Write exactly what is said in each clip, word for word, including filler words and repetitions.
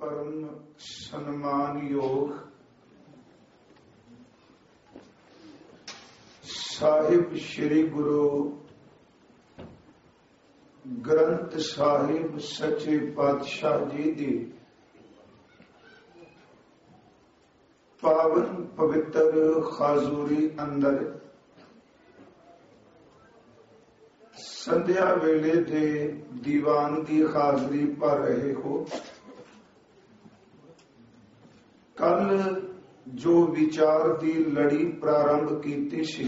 परम सम्मान योग साहिब श्री गुरु ग्रंथ साहिब सच्चे पातशाह जी दी पावन पवित्र खाजूरी अंदर संध्या वेले दे दीवान की हाजरी भर रहे हो। कल जो विचार की लड़ी प्रारंभ की सी,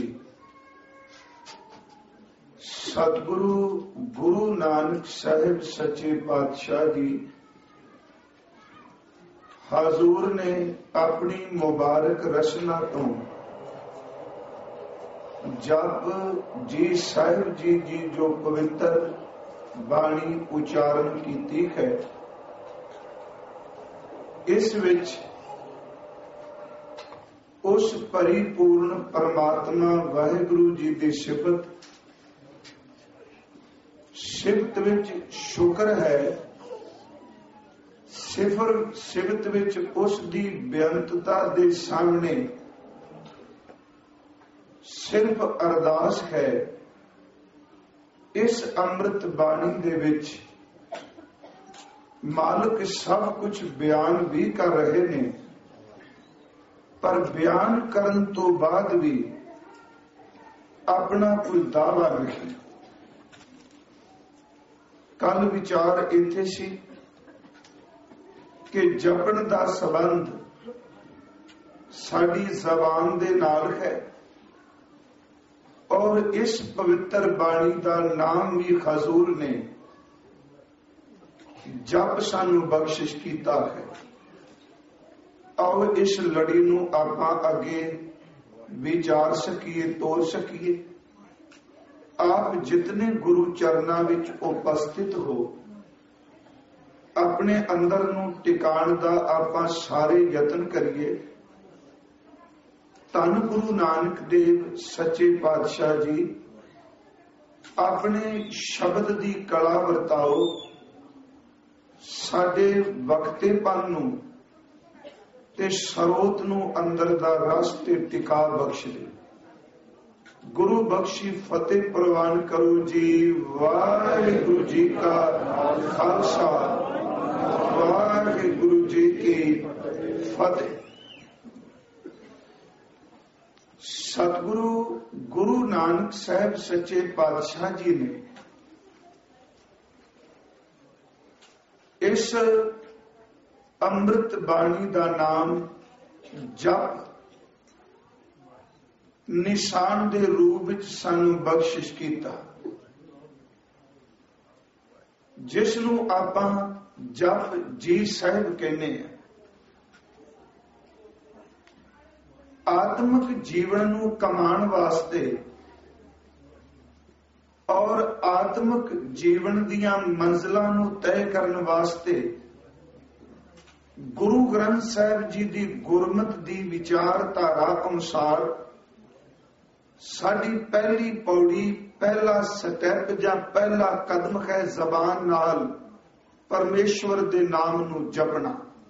सतगुरु गुरु नानक साहिब सच्चे पातशाह जी हजूर ने अपनी मुबारक रचना तो जप जी साहिब जी जी जो पवित्र बाणी उच्चारण की है, इस विच उस परिपूर्ण परमात्मा वाहिगुरु जी की सिफत सिफत विच शुक्र है, सिफर सिफत विच उस दी बेअंतता दे सामने सिर्फ अरदास है। इस अमृत बाणी दे विच मालिक सब कुछ बयान भी कर रहे ने, पर बयान करन तो बाद भी अपना कोई दावा नहीं। कल विचार इत्थे सी कि जपन दा संबंध साडी जबान दे नाल है और इस पवित्र बाणी का नाम भी हजूर ने जप सानू बख्शिश कीता है। आओ इस लड़ी नू आपां अगे विचार सकीए, तोड़ सकीए। आप जितने गुरु चरना विच उपस्थित हो, अपने अंदर नू टिकाण दा आपां सारे यतन करिए। धन गुरु नानक देव सच्चे पातशाह जी अपने शब्द दी कला वरताओ, साडे वक्तेपन नू ते सरोत नू अंदर दा रस ते टिका बख्श दे। गुरु बख्शी फतेह प्रवान करो जी। वाहिगुरु जी का खालसा, वाहिगुरु जी की फतेह। सतगुरु गुरु नानक साहिब सच्चे पातशाह जी ने इस अमृत बाणी का नाम जप निशान दे रूप विच सानू बख्शिश कीता, जिसनू आपां जप जी साहिब कहने हैं। आत्मिक जीवन नू कमाण वास्ते और आत्मिक जीवन दियां मंजिलां नू तय करन वास्ते गुरु ग्रंथ साहिब जी दी गुरमत दी विचारधारा अनुसार साडी पहली पौड़ी, पहला स्टैप जां पहला कदम है जबान नाल परमेश्वर दे नाम नू जपना।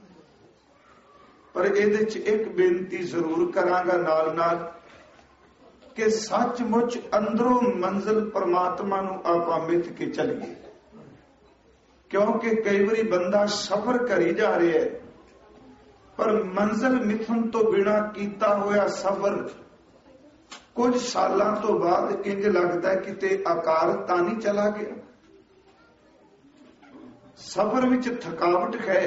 पर इहदे च एक बेनती जरूर करांगा नाल नाल कि सचमुच अंदरों मंजिल परमात्मा नू आपां मिथ के चलीए, क्योंकि कई बारी बंदा सफर करी जा रहा है पर मंजिल मिथन तो बिना कीता होया सफर कुछ सालों तो बाद इंज लगता है कि आकार तानी चला गया। सफर विच थकावट है,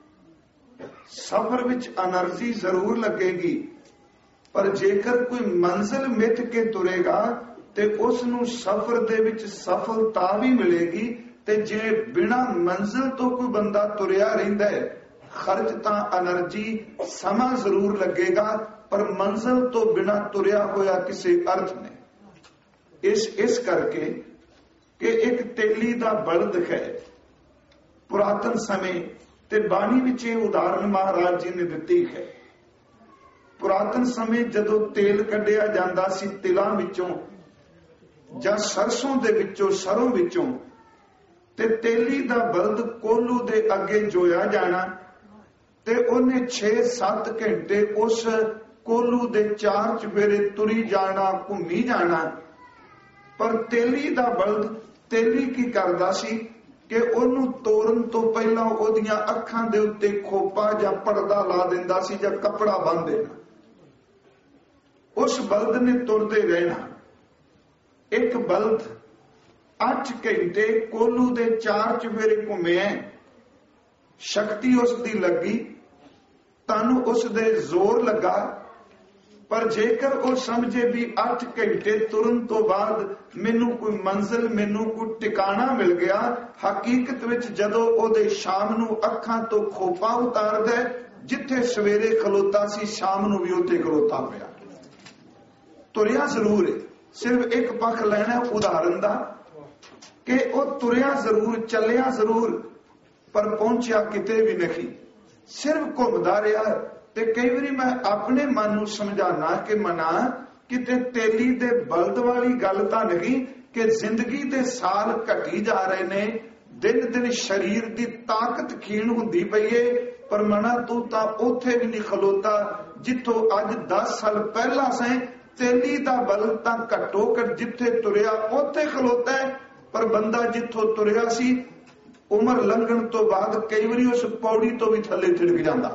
सफर विच एनर्जी जरूर लगेगी, पर जेकर कोई मंजिल मिथ के तुरेगा ते उसनू सफर दे विच सफलता भी मिलेगी। ते जे बिना मंजिल तो कोई बंदा तुरिया रहिंदा है, खर्च तां एनर्जी समा जरूर लगेगा, पर मंजिल तो बिना तुरिया होया किसी अर्थ ने। इस इस करके कि एक तेली दा बलद है, पुरातन समय ते बाणी विच ये उदाहरण महाराज जी ने दिती है। पुरातन समय जदों तेल कढ़िया जांदा सी तिलां विचों जां सरसों दे विचों, सरों विचों, ते तेली दा बलद कोलू दे अगे जोया जाना ਤੇ ਉਹਨੇ ਛੇ ਸੱਤ ਘੰਟੇ ਉਸ ਕੋਲੂ ਦੇ ਚਾਰ ਚੁਫੇਰੇ ਤੁਰੀ ਜਾਣਾ, ਘੁੰਮੀ ਜਾਣਾ। ਪਰ ਤੇਲੀ ਦਾ ਬਲਦ, ਤੇਲੀ ਕੀ ਕਰਦਾ ਸੀ ਕਿ ਉਹਨੂੰ ਤੋਰਨ ਤੋਂ ਪਹਿਲਾਂ ਉਹਦੀਆਂ ਅੱਖਾਂ ਦੇ ਉੱਤੇ ਖੋਪਾ ਜਾਂ ਪਰਦਾ ਲਾ ਦਿੰਦਾ ਸੀ ਜਾਂ ਕੱਪੜਾ ਬੰਨ੍ਹ ਦੇਣਾ। ਉਸ ਬਲਦ ਨੇ ਤੁਰਦੇ ਰਹਿਣਾ। ਇੱਕ ਬਲਦ ਅੱਠ ਘੰਟੇ ਕੋਲੂ ਦੇ ਚਾਰ ਚੁਫੇਰੇ ਘੁੰਮਿਆ, ਸ਼ਕਤੀ ਉਸ ਦੀ ਲੱਗੀ, ਤਨ ਉਸ ਦੇ ਜ਼ੋਰ ਲੱਗਾ। ਪਰ ਜੇਕਰ ਉਹ ਸਮਝੇ ਵੀ ਅੱਠ ਘੰਟੇ ਤੁਰਨ ਤੋਂ ਬਾਅਦ ਮੈਨੂੰ ਕੋਈ ਮੰਜ਼ਿਲ, ਮੈਨੂੰ ਕੋਈ ਟਿਕਾਣਾ ਮਿਲ ਗਿਆ, ਹਕੀਕਤ ਵਿੱਚ ਜਦੋਂ ਉਹਦੇ ਸ਼ਾਮ ਨੂੰ ਅੱਖਾਂ ਤੋਂ ਖੋਪਾ ਉਤਾਰਦਾ, ਜਿੱਥੇ ਸਵੇਰੇ ਖਲੋਤਾ ਸੀ ਸ਼ਾਮ ਨੂੰ ਵੀ ਉੱਥੇ ਖਲੋਤਾ ਪਿਆ। ਤੁਰਿਆ ਜ਼ਰੂਰ ਹੈ, ਸਿਰਫ ਇੱਕ ਪੱਖ ਲੈਣਾ ਉਦਾਹਰਨ ਦਾ ਕਿ ਉਹ ਤੁਰਿਆ ਜ਼ਰੂਰ, ਚੱਲਿਆ ਜ਼ਰੂਰ, ਪਰ ਪਹੁੰਚਿਆ ਕਿਤੇ ਵੀ ਨਹੀਂ, ਸਿਰਫ ਘੁੰਮਦਾ ਰਿਹਾ। ਤੇ ਕਈ ਵਾਰੀ ਮੈਂ ਆਪਣੇ ਮਨ ਨੂੰ ਸਮਝਾਣਾ ਕਿ ਮਨਾ ਕਿਤੇ ਤੇਲੀ ਦੇ ਬਲਦ ਵਾਲੀ ਗੱਲ ਤਾਂ ਨਹੀਂ ਕਿ ਜ਼ਿੰਦਗੀ ਦੇ ਸਾਲ ਘਟੀ ਜਾ ਰਹੇ ਨੇ, ਦਿਨ ਦਿਨ ਸਰੀਰ ਦੀ ਤਾਕਤ ਖੀਣ ਹੁੰਦੀ ਪਈ ਏ, ਪਰ ਮਨਾ ਤੂੰ ਤਾਂ ਉੱਥੇ ਵੀ ਨਹੀਂ ਖਲੋਤਾ ਜਿੱਥੋਂ ਅੱਜ ਦਸ ਸਾਲ ਪਹਿਲਾਂ ਸੇ। ਤੇਲੀ ਦਾ ਬਲਦ ਤਾਂ ਘੱਟੋ ਘੱਟ ਜਿੱਥੇ ਤੁਰਿਆ ਉੱਥੇ ਖਲੋਤਾ ਹੈ, ਪਰ ਬੰਦਾ ਜਿੱਥੋਂ ਤੁਰਿਆ ਸੀ ਉਮਰ ਲੰਘਣ ਤੋਂ ਬਾਅਦ ਕਈ ਵਾਰੀ ਉਸ ਪੌੜੀ ਤੋਂ ਵੀ ਥੱਲੇ ਥਿੜਕ ਜਾਂਦਾ।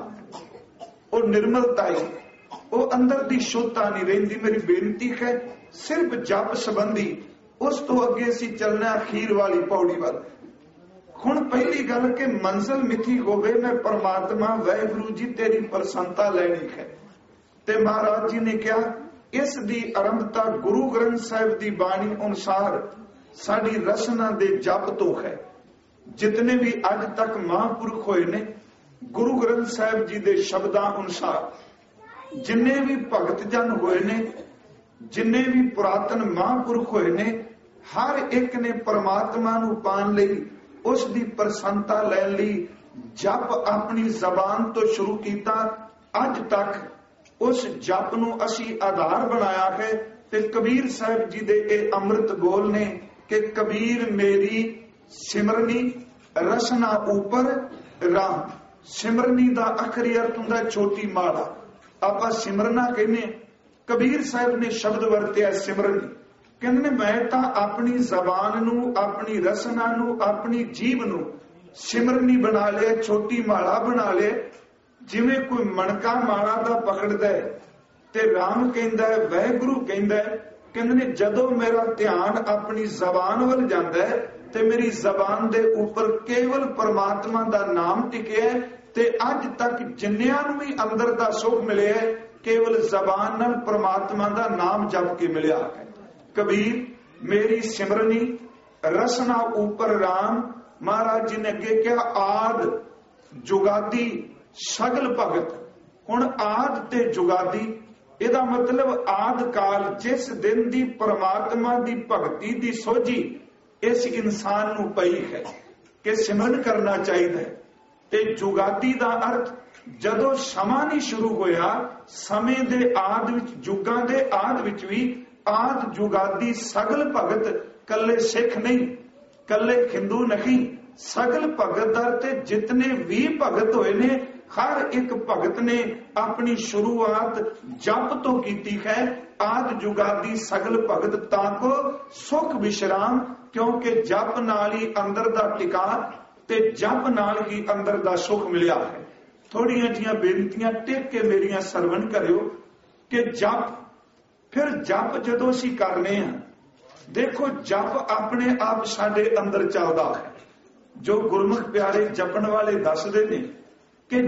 ਉਹ ਨਿਰਮਲਤਾ ਹੀ, ਉਹ ਅੰਦਰ ਦੀ ਸ਼ੁੱਧਤਾ ਨਹੀਂ ਰਹਿੰਦੀ। ਮੇਰੀ ਬੇਨਤੀ ਹੈ ਸਿਰਫ ਜਪ ਸੰਬੰਧੀ, ਉਸ ਤੋਂ ਅੱਗੇ ਅਸੀਂ ਚੱਲਣਾ ਅਖੀਰ ਵਾਲੀ ਪੌੜੀ ਵੱਲ। ਹੁਣ ਪਹਿਲੀ ਗੱਲ ਕਿ ਮੰਜ਼ਿਲ ਮਿੱਥੀ ਹੋਵੇ, ਮੈਂ ਪਰਮਾਤਮਾ ਵਾਹਿਗੁਰੂ ਜੀ ਤੇਰੀ ਪ੍ਰਸੰਨਤਾ ਲੈਣੀ ਹੈ। ਤੇ ਮਹਾਰਾਜ ਜੀ ਨੇ ਕਿਹਾ ਇਸ ਦੀ ਆਰੰਭਤਾ ਗੁਰੂ ਗ੍ਰੰਥ ਸਾਹਿਬ ਦੀ ਬਾਣੀ ਅਨੁਸਾਰ ਸਾਡੀ ਰਸਨਾ ਦੇ ਜਪ ਤੋਂ ਹੈ। ਜਿਤਨੇ ਵੀ ਅੱਜ ਤੱਕ ਮਹਾਂਪੁਰਖ ਹੋਏ ਨੇ ਗੁਰੂ ਗ੍ਰੰਥ ਸਾਹਿਬ ਜੀ ਦੇ ਸ਼ਬਦਾਂ ਅਨੁਸਾਰ, ਜਿੰਨੇ ਵੀ ਭਗਤ ਜਨ ਹੋਏ ਨੇ, ਜਿੰਨੇ ਵੀ ਪੁਰਾਤਨ ਮਹਾਂਪੁਰਖ ਹੋਏ ਨੇ, ਹਰ ਇੱਕ ਨੇ ਪਰਮਾਤਮਾ ਨੂੰ ਪਾਣ ਲਈ, ਉਸ ਦੀ ਪ੍ਰਸੰਨਤਾ ਲੈਣ ਲਈ ਜਪ ਆਪਣੀ ਜ਼ਬਾਨ ਤੋਂ ਸ਼ੁਰੂ ਕੀਤਾ। ਅੱਜ ਤੱਕ ਉਸ ਜਪ ਨੂੰ ਅਸੀਂ ਆਧਾਰ ਬਣਾਇਆ ਹੈ। ਤੇ ਕਬੀਰ ਸਾਹਿਬ ਜੀ ਦੇ ਇਹ ਅੰਮ੍ਰਿਤ ਬੋਲ ਨੇ ਕਿ ਕਬੀਰ ਮੇਰੀ ਸਿਮਰਨੀ ਰਸਨਾ ਉਪਰ ਰਾਮ। ਸਿਮਰਨੀ ਦਾ ਆਖਰੀ ਅਰਥ ਹੁੰਦਾ ਛੋਟੀ ਮਾਲਾ, ਆਪਾਂ ਸਿਮਰਨਾ ਕਹਿੰਦੇ। ਕਬੀਰ ਸਾਹਿਬ ਨੇ ਸ਼ਬਦ ਵਰਤਿਆ ਸਿਮਰਨੀ। ਕਹਿੰਦੇ ਮੈਂ ਤਾਂ ਆਪਣੀ ਜ਼ਬਾਨ ਨੂੰ, ਆਪਣੀ ਰਸਨਾ ਨੂੰ, ਆਪਣੀ ਜੀਭ ਨੂੰ ਸਿਮਰਨੀ ਬਣਾ ਲਿਆ, ਛੋਟੀ ਮਾਲਾ ਬਣਾ ਲਿਆ। ਜਿਵੇਂ ਕੋਈ ਮਣਕਾ ਮਾਲਾ ਦਾ ਪਕੜਦਾ ਤੇ ਰਾਮ ਕਹਿੰਦਾ, ਵਾਹਿਗੁਰੂ ਕਹਿੰਦਾ। ਕਹਿੰਦੇ ਨੇ ਜਦੋਂ ਮੇਰਾ ਧਿਆਨ ਆਪਣੀ ਜ਼ਬਾਨ ਵੱਲ ਜਾਂਦਾ ਹੈ ਤੇ ਮੇਰੀ ਜ਼ਬਾਨ ਦੇ ਉੱਪਰ ਕੇਵਲ ਪਰਮਾਤਮਾ ਦਾ ਨਾਮ ਟਿਕਿਆ, ਤੇ ਅੱਜ ਤੱਕ ਜਿੰਨਿਆਂ ਨੂੰ ਵੀ ਅੰਦਰ ਦਾ ਸੁਖ ਮਿਲਿਆ ਕੇਵਲ ਜ਼ਬਾਨ ਨਾਲ ਪਰਮਾਤਮਾ ਦਾ ਨਾਮ ਜਪ ਕੇ ਮਿਲਿਆ ਹੈ। ਕਬੀਰ ਮੇਰੀ ਸਿਮਰਨੀ ਰਸਨਾ ਉੱਪਰ ਰਾਮ। ਮਹਾਰਾਜ ਜੀ ਨੇ ਅੱਗੇ ਕਿਹਾ ਆਦ ਜੁਗਾਦੀ ਸਗਲ ਭਗਤ। ਹੁਣ ਆਦ ਤੇ ਜੁਗਾਦੀ, ਇਹਦਾ ਮਤਲਬ ਆਦ ਕਾਲ, ਜਿਸ ਦਿਨ ਦੀ ਪਰਮਾਤਮਾ ਦੀ ਭਗਤੀ ਦੀ ਸੋਝੀ ਇਸ ਇਨਸਾਨ ਨੂੰ ਪਈ ਹੈ ਕਿ ਸਿਮਰਨ ਕਰਨਾ ਚਾਹੀਦਾ ਹੈ। ਤੇ ਜੁਗਾਦੀ ਦਾ ਅਰਥ ਜਦੋਂ ਸਮਾਂ ਨਹੀਂ ਸ਼ੁਰੂ ਹੋਇਆ, ਸਮੇਂ ਦੇ ਆਦ ਵਿੱਚ, ਯੁੱਗਾਂ ਦੇ ਆਦ ਵਿੱਚ ਵੀ ਆਦ ਜੁਗਾਦੀ ਸਗਲ ਭਗਤ। ਕੱਲੇ ਸਿੱਖ ਨਹੀਂ, ਕੱਲੇ ਹਿੰਦੂ ਨਹੀਂ, ਸਗਲ ਭਗਤ ਦਾ ਤੇ ਜਿਤਨੇ ਵੀ ਭਗਤ ਹੋਏ ਨੇ, ਹਰ ਇੱਕ ਭਗਤ ਨੇ ਆਪਣੀ ਸ਼ੁਰੂਆਤ ਜਪ ਤੋਂ ਕੀਤੀ ਹੈ। ਆਦ ਜੁਗਾਦੀ ਸਗਲ ਭਗਤ ਤਾਂ ਕੋ ਸੁਖ ਵਿਸ਼ਰਾਮ, ਕਿਉਂਕਿ ਜਪ ਨਾਲ ਹੀ ਅੰਦਰ ਦਾ ਟਿਕਾ ਤੇ ਜਪ ਨਾਲ ਹੀ ਅੰਦਰ ਦਾ ਸੁਖ ਮਿਲਿਆ ਹੈ। ਥੋੜੀਆਂ ਜੀਆਂ ਬੇਨਤੀਆਂ ਟਿਕ ਕੇ ਮੇਰੀਆਂ ਸਰਵਣ ਕਰਿਓ ਕਿ ਜਪ, ਫਿਰ ਜਪ ਜਦੋਂ ਅਸੀਂ ਕਰਨੇ ਆ, ਦੇਖੋ ਜਪ ਆਪਣੇ ਆਪ ਸਾਡੇ ਅੰਦਰ ਚੱਲਦਾ ਹੈ। ਜੋ ਗੁਰਮੁਖ ਪਿਆਰੇ ਜਪਣ ਵਾਲੇ ਦੱਸਦੇ ਨੇ ਕਿ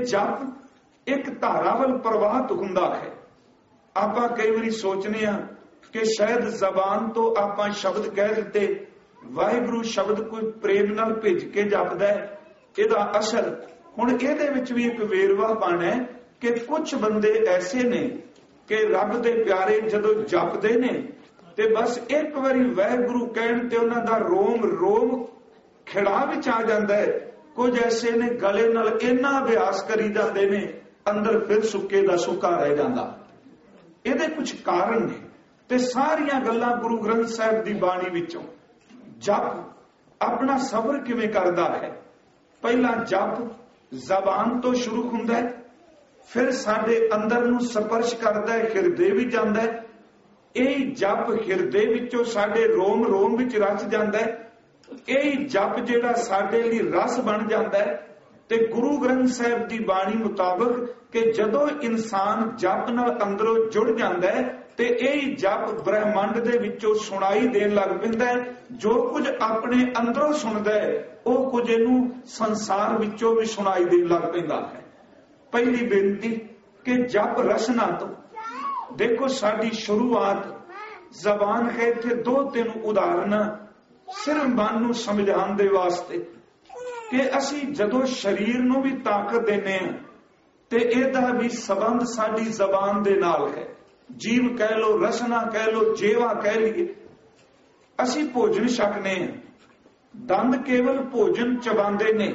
ਜਪ ਇੱਕ ਧਾਰਾਵਲ ਪ੍ਰਵਾਹਿਤ ਹੁੰਦਾ ਹੈ। ਆਪਾਂ ਕਈ ਵਾਰੀ ਸੋਚਨੇ ਆ ਕਿ ਸ਼ਾਇਦ ਜ਼ਬਾਨ ਤੋਂ ਆਪਾਂ ਸ਼ਬਦ ਕਹਿ ਦਿੱਤੇ, ਵਾਹਿਗੁਰੂ ਸ਼ਬਦ ਕੋਈ ਪ੍ਰੇਮ ਨਾਲ ਭਿੱਜ ਕੇ ਜਪਦਾ ਹੈ। ਇਹਦਾ ਅਸਰ ਹੁਣ ਇਹਦੇ ਵਿੱਚ ਵੀ ਇੱਕ ਵੇਰਵਾ ਪਾਣਾ ਹੈ ਕਿ ਕੁਝ ਬੰਦੇ ਐਸੇ ਨੇ ਕਿ ਰੱਬ ਦੇ ਪਿਆਰੇ ਜਦੋਂ ਜਪਦੇ ਨੇ ਤੇ ਬਸ ਇੱਕ ਵਾਰੀ ਵਾਹਿਗੁਰੂ ਕਹਿਣ ਤੇ ਉਹਨਾਂ ਦਾ ਰੋਮ ਰੋਮ ਖਿੜਾ ਵਿੱਚ ਆ ਜਾਂਦਾ ਹੈ। ਕੁਝ ਐਸੇ ਨੇ ਗਲੇ ਨਾਲ ਇੰਨਾ ਅਭਿਆਸ ਕਰੀ ਜਾਂਦੇ ਨੇ, ਅੰਦਰ ਫਿਰ ਸੁੱਕੇ ਦਾ ਸੁੱਕਾ ਰਹਿ ਜਾਂਦਾ। ਇਹਦੇ ਕੁਝ ਕਾਰਨ ਨੇ ਤੇ ਸਾਰੀਆਂ ਗੱਲਾਂ ਗੁਰੂ ਗ੍ਰੰਥ ਸਾਹਿਬ ਦੀ ਬਾਣੀ ਵਿੱਚੋਂ। ਜਪ ਆਪਣਾ ਸਬਰ ਕਿਵੇਂ ਕਰਦਾ ਹੈ? ਪਹਿਲਾਂ ਜਪ ਜ਼ਬਾਨ ਤੋਂ ਸ਼ੁਰੂ ਹੁੰਦਾ ਹੈ, ਫਿਰ ਸਾਡੇ ਅੰਦਰ ਨੂੰ ਸਪਰਸ਼ ਕਰਦਾ ਹੈ, ਹਿਰਦੇ ਵਿੱਚ ਜਾਂਦਾ ਹੈ। ਇਹ ਜਪ ਹਿਰਦੇ ਵਿੱਚੋਂ ਸਾਡੇ ਰੋਮ ਰੋਮ ਵਿੱਚ ਰਚ ਜਾਂਦਾ ਹੈ। ਇਹ ਜਪ ਜਿਹੜਾ ਸਾਡੇ ਲਈ ਰਸ ਬਣ ਜਾਂਦਾ ਹੈ। ਤੇ ਗੁਰੂ ਗ੍ਰੰਥ ਸਾਹਿਬ ਦੀ ਬਾਣੀ ਮੁਤਾਬਕ ਕਿ ਜਦੋਂ ਇਨਸਾਨ ਜਪ ਨਾਲ ਅੰਦਰੋਂ ਜੁੜ ਜਾਂਦਾ ਹੈ ਤੇ ਇਹ ਜਪ ਬ੍ਰਹਿਮੰਡ ਦੇ ਵਿੱਚੋਂ ਸੁਣਾਈ ਦੇਣ ਲੱਗ ਪੈਂਦਾ ਹੈ। ਜੋ ਕੁਝ ਆਪਣੇ ਅੰਦਰੋਂ ਸੁਣਦਾ ਹੈ ਉਹ ਕੁਝ ਇਹਨੂੰ ਸੰਸਾਰ ਵਿੱਚੋਂ ਵੀ ਸੁਣਾਈ ਦੇਣ ਲੱਗ ਪੈਂਦਾ ਹੈ। ਪਹਿਲੀ ਬੇਨਤੀ ਕਿ ਜਪ ਰਸਨਾ ਤੋਂ ਦੇਖੋ, ਸਾਡੀ ਸ਼ੁਰੂਆਤ ਜ਼ਬਾਨ ਹੈ। ਇੱਥੇ ਦੋ ਤਿੰਨ ਉਦਾਹਰਨਾਂ ਸਿਰਫ ਮਨ ਨੂੰ ਸਮਝਾਉਣ ਦੇ ਵਾਸਤੇ ਕਿ ਅਸੀਂ ਜਦੋਂ ਸਰੀਰ ਨੂੰ ਵੀ ਤਾਕਤ ਦਿੰਦੇ ਹਾਂ ਤੇ ਇਹਦਾ ਵੀ ਸੰਬੰਧ ਸਾਡੀ ਜ਼ਬਾਨ ਦੇ ਨਾਲ ਹੈ। ਜੀਵ ਕਹਿ ਲੋ, ਰਸਨਾ ਕਹਿ ਲੋ, ਜੇਵਾ ਕਹਿ ਲਈਏ। ਅਸੀਂ ਭੋਜਨ ਛਕਨੇ ਹਾਂ, ਦੰਦ ਕੇਵਲ ਭੋਜਨ ਚਬਾਉਂਦੇ ਨੇ,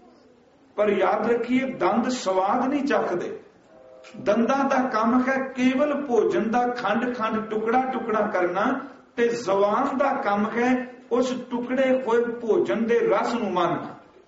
ਪਰ ਯਾਦ ਰੱਖੀਏ ਦੰਦ ਸਵਾਦ ਨਹੀਂ ਚੱਖਦੇ। ਦੰਦਾਂ ਦਾ ਕੰਮ ਹੈ ਕੇਵਲ ਭੋਜਨ ਦਾ ਖੰਡ ਖੰਡ ਟੁਕੜਾ ਟੁਕੜਾ ਕਰਨਾ, ਤੇ ਜ਼ਬਾਨ ਦਾ ਕੰਮ ਹੈ ਉਸ ਟੁਕੜੇ ਹੋਏ ਭੋਜਨ ਦੇ ਰਸ ਨੂੰ ਮਾਨਣਾ।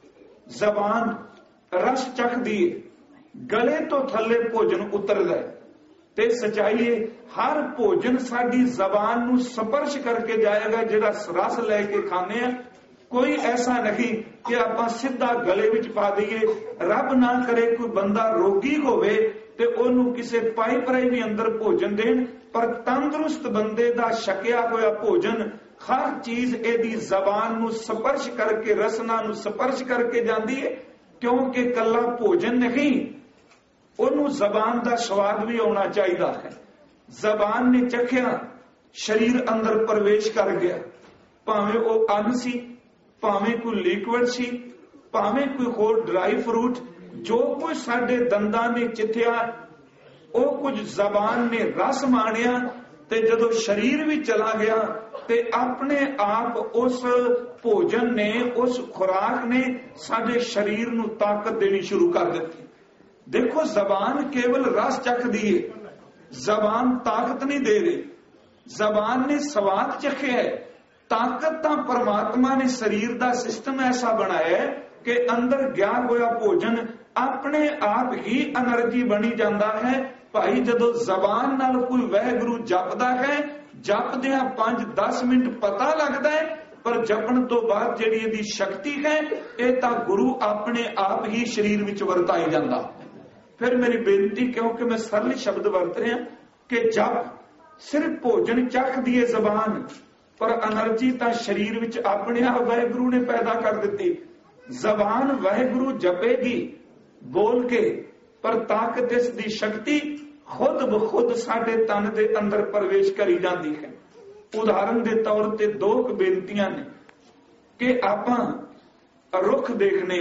ਜ਼ਬਾਨ ਰਸ ਚੱਖਦੀ ਹੈ, ਗਲੇ ਤੋਂ ਥੱਲੇ ਭੋਜਨ ਉਤਰਦਾ ਹੈ। ਤੇ ਸਚਾਈ ਹੈ ਹਰ ਭੋਜਨ ਸਾਡੀ ਜ਼ਬਾਨ ਨੂੰ ਸਪਰਸ਼ ਕਰਕੇ ਜਾਏਗਾ, ਜਿਹੜਾ ਰਸ ਲੈ ਕੇ ਖਾਂਦੇ ਆ। ਕੋਈ ਐਸਾ ਨਹੀਂ ਕਿ ਆਪਾਂ ਸਿੱਧਾ ਗਲੇ ਵਿੱਚ ਪਾ ਦਈਏ। ਰੱਬ ਨਾ ਕਰੇ ਕੋਈ ਬੰਦਾ ਰੋਗੀ ਹੋਵੇ ਤੇ ਉਹਨੂੰ ਕਿਸੇ ਪਾਈਪ ਰਾਹੀਂ ਵੀ ਅੰਦਰ ਭੋਜਨ ਦੇਣ, ਪਰ ਤੰਦਰੁਸਤ ਬੰਦੇ ਦਾ ਛਕਿਆ ਹੋਇਆ ਭੋਜਨ ਹਰ ਚੀਜ਼ ਇਹਦੀ ਜ਼ਬਾਨ ਨੂੰ ਸਪਰਸ਼ ਕਰਕੇ, ਰਸਨਾ ਨੂੰ ਸਪਰਸ਼ ਕਰਕੇ ਜਾਂਦੀ ਹੈ। ਕਿਉਂਕਿ ਕੱਲਾ ਭੋਜਨ ਨਹੀਂ, ਉਹਨੂੰ ਜ਼ਬਾਨ ਦਾ ਸਵਾਦ ਵੀ ਆਉਣਾ ਚਾਹੀਦਾ ਹੈ। ਜ਼ਬਾਨ ਨੇ ਚੱਖਿਆ, ਸਰੀਰ ਅੰਦਰ ਪ੍ਰਵੇਸ਼ ਕਰ ਗਿਆ, ਭਾਵੇਂ ਉਹ ਅੰਨ ਸੀ, ਭਾਵੇਂ ਕੋਈ ਲਿਕਵਿਡ ਸੀ, ਭਾਵੇਂ ਕੋਈ ਹੋਰ ਡਰਾਈ ਫਰੂਟ, ਜੋ ਕੁਝ ਸਾਡੇ ਦੰਦਾਂ ਨੇ ਚਿੱਥਿਆ ਉਹ ਕੁਝ ਜ਼ਬਾਨ ਨੇ ਰਸ ਮਾਣਿਆ। ਤੇ ਜਦੋਂ ਸਰੀਰ ਵੀ ਚਲਾ ਗਿਆ ਤੇ ਆਪਣੇ ਆਪ ਉਸ ਭੋਜਨ ਨੇ, ਉਸ ਖੁਰਾਕ ਨੇ ਸਾਡੇ ਸਰੀਰ ਨੂੰ ਤਾਕਤ ਦੇਣੀ ਸ਼ੁਰੂ ਕਰ ਦਿੱਤੀ। ਦੇਖੋ, ਜ਼ਬਾਨ ਕੇਵਲ ਰਸ ਚੱਖਦੀ ਹੈ, ਜ਼ਬਾਨ ਤਾਕਤ ਨਹੀਂ ਦੇ ਰਹੀ। ਜ਼ਬਾਨ ਨੇ ਸਵਾਦ ਚੱਖਿਆ ਹੈ। ਤਾਕਤ ਤਾਂ ਪਰਮਾਤਮਾ ਨੇ ਸਰੀਰ ਦਾ ਸਿਸਟਮ ਐਸਾ ਬਣਾਇਆ ਹੈ ਕਿ ਅੰਦਰ ਗਿਆ ਹੋਇਆ ਭੋਜਨ ਆਪਣੇ ਆਪ ਹੀ એનર્ਜੀ ਬਣੀ ਜਾਂਦਾ ਹੈ। ਭਾਈ ਜਦੋਂ ਜ਼ਬਾਨ ਨਾਲ ਕੋਈ ਵਾਹਿਗੁਰੂ ਜਪਦਾ ਹੈ, ਜਪਦਿਆਂ ਪੰਜ ਦਸ ਮਿੰਟ ਪਤਾ ਲੱਗਦਾ ਹੈ, ਪਰ ਜਪਣ ਤੋਂ ਬਾਅਦ ਜਿਹੜੀ ਇਹਦੀ ਸ਼ਕਤੀ ਹੈ ਇਹ ਤਾਂ ਗੁਰੂ ਆਪਣੇ ਆਪ ਹੀ ਸਰੀਰ ਵਿੱਚ ਵਰਤਾਈ ਜਾਂਦਾ। ਫਿਰ ਮੇਰੀ ਬੇਨਤੀ, ਕਿਉਂਕਿ ਮੈਂ ਸਰਲ ਸ਼ਬਦ ਵਰਤ ਰਿਹਾ ਕਿ ਜਪ ਸਿਰਫ ਭੋਜਨ ਚੱਖਦੀ ਹੈ ਜ਼ਬਾਨ, ਪਰ એનર્ਜੀ ਤਾਂ ਸਰੀਰ ਵਿੱਚ ਆਪਣੇ ਆਪ ਵਾਹਿਗੁਰੂ ਨੇ ਪੈਦਾ ਕਰ ਦਿੱਤੀ। ਜ਼ਬਾਨ ਵਾਹਿਗੁਰੂ ਜਪੇਗੀ ਬੋਲ ਕੇ, ਪਰ ਤਾਕਤ ਇਸ ਦੀ ਸ਼ਕਤੀ ਖੁਦ ਬਖੁਦ ਸਾਡੇ ਤਨ ਦੇ ਅੰਦਰ ਪ੍ਰਵੇਸ਼ ਕਰੀ ਜਾਂਦੀ ਹੈ। ਉਦਾਹਰਨ ਦੇ ਤੌਰ ਤੇ ਦੋ ਕੁ ਬੇਨਤੀਆਂ ਨੇ ਕਿ ਆਪਾਂ ਰੁੱਖ ਦੇਖਨੇ,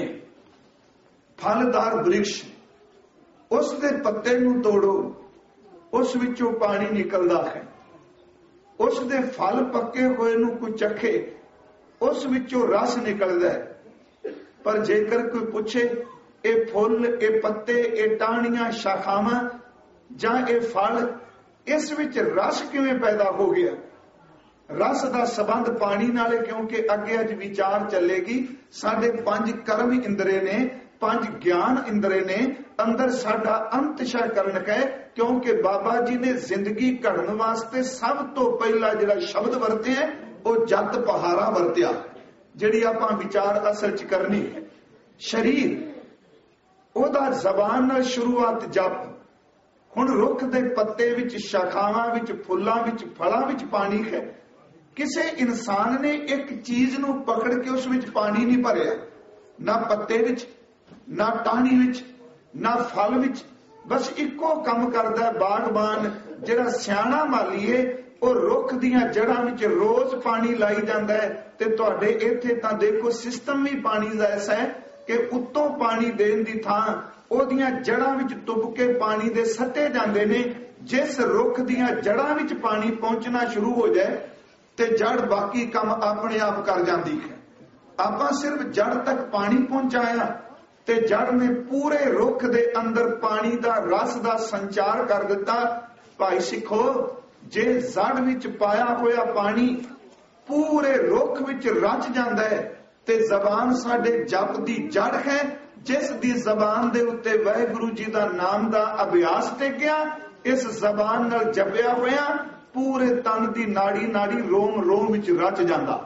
ਫਲਦਾਰ ਬ੍ਰਿਕਸ਼, ਉਸ ਦੇ ਪੱਤੇ ਨੂੰ ਤੋੜੋ, ਉਸ ਵਿੱਚੋਂ ਪਾਣੀ ਨਿਕਲਦਾ ਹੈ। ਉਸ ਦੇ ਫਲ ਪੱਕੇ ਹੋਏ ਨੂੰ ਕੋਈ ਚੱਖੇ, ਉਸ ਵਿੱਚੋਂ ਰਸ ਨਿਕਲਦਾ ਹੈ। ਪਰ ਜੇਕਰ ਕੋਈ ਪੁੱਛੇ ਇਹ ਫੁੱਲ, ਇਹ ਪੱਤੇ, ਇਹ ਟਾਹਣੀਆਂ, ਸ਼ਾਖਾਵਾਂ ਜਾਂ ਇਹ ਫਲ, ਇਸ ਵਿੱਚ ਰਸ ਕਿਵੇਂ ਪੈਦਾ ਹੋ ਗਿਆ? ਰਸ ਦਾ ਸੰਬੰਧ ਪਾਣੀ ਨਾਲ, ਕਿਉਂਕਿ ਅੱਗੇ ਅੱਜ ਵਿਚਾਰ ਚੱਲੇਗੀ। ਸਾਡੇ ਪੰਜ ਕਰਮ ਇੰਦਰੇ ਨੇ, ਪੰਜ ਗਿਆਨ ਇੰਦਰੇ ਨੇ, ਅੰਦਰ ਸਾਡਾ ਅੰਤਸ਼ਾ ਕਰਨ ਹੈ। ਕਿਉਂਕਿ ਬਾਬਾ ਜੀ ਨੇ ਜ਼ਿੰਦਗੀ ਘੜਨ ਵਾਸਤੇ ਸਭ ਤੋਂ ਪਹਿਲਾ ਜਿਹੜਾ ਸ਼ਬਦ ਵਰਤਿਆ ਉਹ ਜਤ ਪਹਾਰਾ ਵਰਤਿਆ, ਜਿਹੜੀ ਆਪਾਂ ਵਿਚਾਰ ਅਸਲ ਚ ਕਰਨੀ ਹੈ। ਸਰੀਰ ਉਹਦਾ ਜ਼ਬਾਨ ਨਾਲ ਸ਼ੁਰੂਆਤ ਜਪ। ਹੁਣ ਰੁੱਖ ਦੇ ਪੱਤੇ ਵਿੱਚ, ਸ਼ਾਖਾਵਾਂ ਵਿੱਚ, ਫੁੱਲਾਂ ਵਿੱਚ, ਫਲਾਂ ਵਿੱਚ ਪਾਣੀ ਹੈ। ਕਿਸੇ ਇਨਸਾਨ ਨੇ ਇੱਕ ਚੀਜ਼ ਨੂੰ ਪਕੜ ਕੇ ਉਸ ਵਿੱਚ ਪਾਣੀ ਨਹੀਂ ਭਰਿਆ, ਨਾ ਪੱਤੇ ਵਿੱਚ, ਨਾ ਟਾਹਣੀ ਵਿੱਚ, ਨਾ ਫਲ ਵਿੱਚ। ਬਸ ਇੱਕੋ ਕੰਮ ਕਰਦਾ ਬਾਗਬਾਨ, ਜਿਹੜਾ ਸਿਆਣਾ ਮਾਲੀ ਏ, ਉਹ ਰੁੱਖ ਦੀਆਂ ਜੜ੍ਹਾਂ ਵਿੱਚ ਰੋਜ਼ ਪਾਣੀ ਲਾਈ ਜਾਂਦਾ ਹੈ। ਤੇ ਤੁਹਾਡੇ ਇੱਥੇ ਤਾਂ ਦੇਖੋ ਸਿਸਟਮ ਵੀ ਪਾਣੀ ਦਾ ਐਸਾ ਹੈ ਕਿ ਉੱਤੋਂ ਪਾਣੀ ਦੇਣ ਦੀ ਥਾਂ ਉਹਦੀਆਂ ਜੜ੍ਹਾਂ ਵਿੱਚ ਤੁਪ ਕੇ ਪਾਣੀ ਦੇ ਸੱਟੇ ਜਾਂਦੇ ਨੇ। ਜਿਸ ਰੁੱਖ ਦੀਆਂ ਜੜ੍ਹਾਂ ਵਿੱਚ ਪਾਣੀ ਪਹੁੰਚਣਾ ਸ਼ੁਰੂ ਹੋ ਜਾਏ ਤੇ ਜੜ ਬਾਕੀ ਕੰਮ ਆਪਣੇ ਆਪ ਕਰ ਜਾਂਦੀ ਹੈ। ਆਪਾਂ ਸਿਰਫ ਜੜ ਤੱਕ ਪਾਣੀ ਪਹੁੰਚਾਇਆ ਤੇ ਜੜ ਨੇ ਪੂਰੇ ਰੁੱਖ ਦੇ ਅੰਦਰ ਪਾਣੀ ਦਾ ਰਸ ਦਾ ਸੰਚਾਰ ਕਰ ਦਿੱਤਾ। ਭਾਈ ਸਿੱਖੋ, ਜੇ ਜੜ ਵਿੱਚ ਪਾਇਆ ਹੋਇਆ ਪਾਣੀ ਪੂਰੇ ਰੁੱਖ ਵਿੱਚ ਰਚ ਜਾਂਦਾ ਹੈ ਤੇ ਜ਼ਬਾਨ ਸਾਡੇ ਜਪ ਦੀ ਜੜ ਹੈ। जिस दी जबान दे उत्ते वाहिगुरु जी दा नाम दा अभ्यास टेकिया, इस जबान नाल जपिया होया पूरे तन दी नाड़ी नाड़ी रोम रोम विच रच जांदा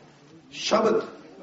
शब्द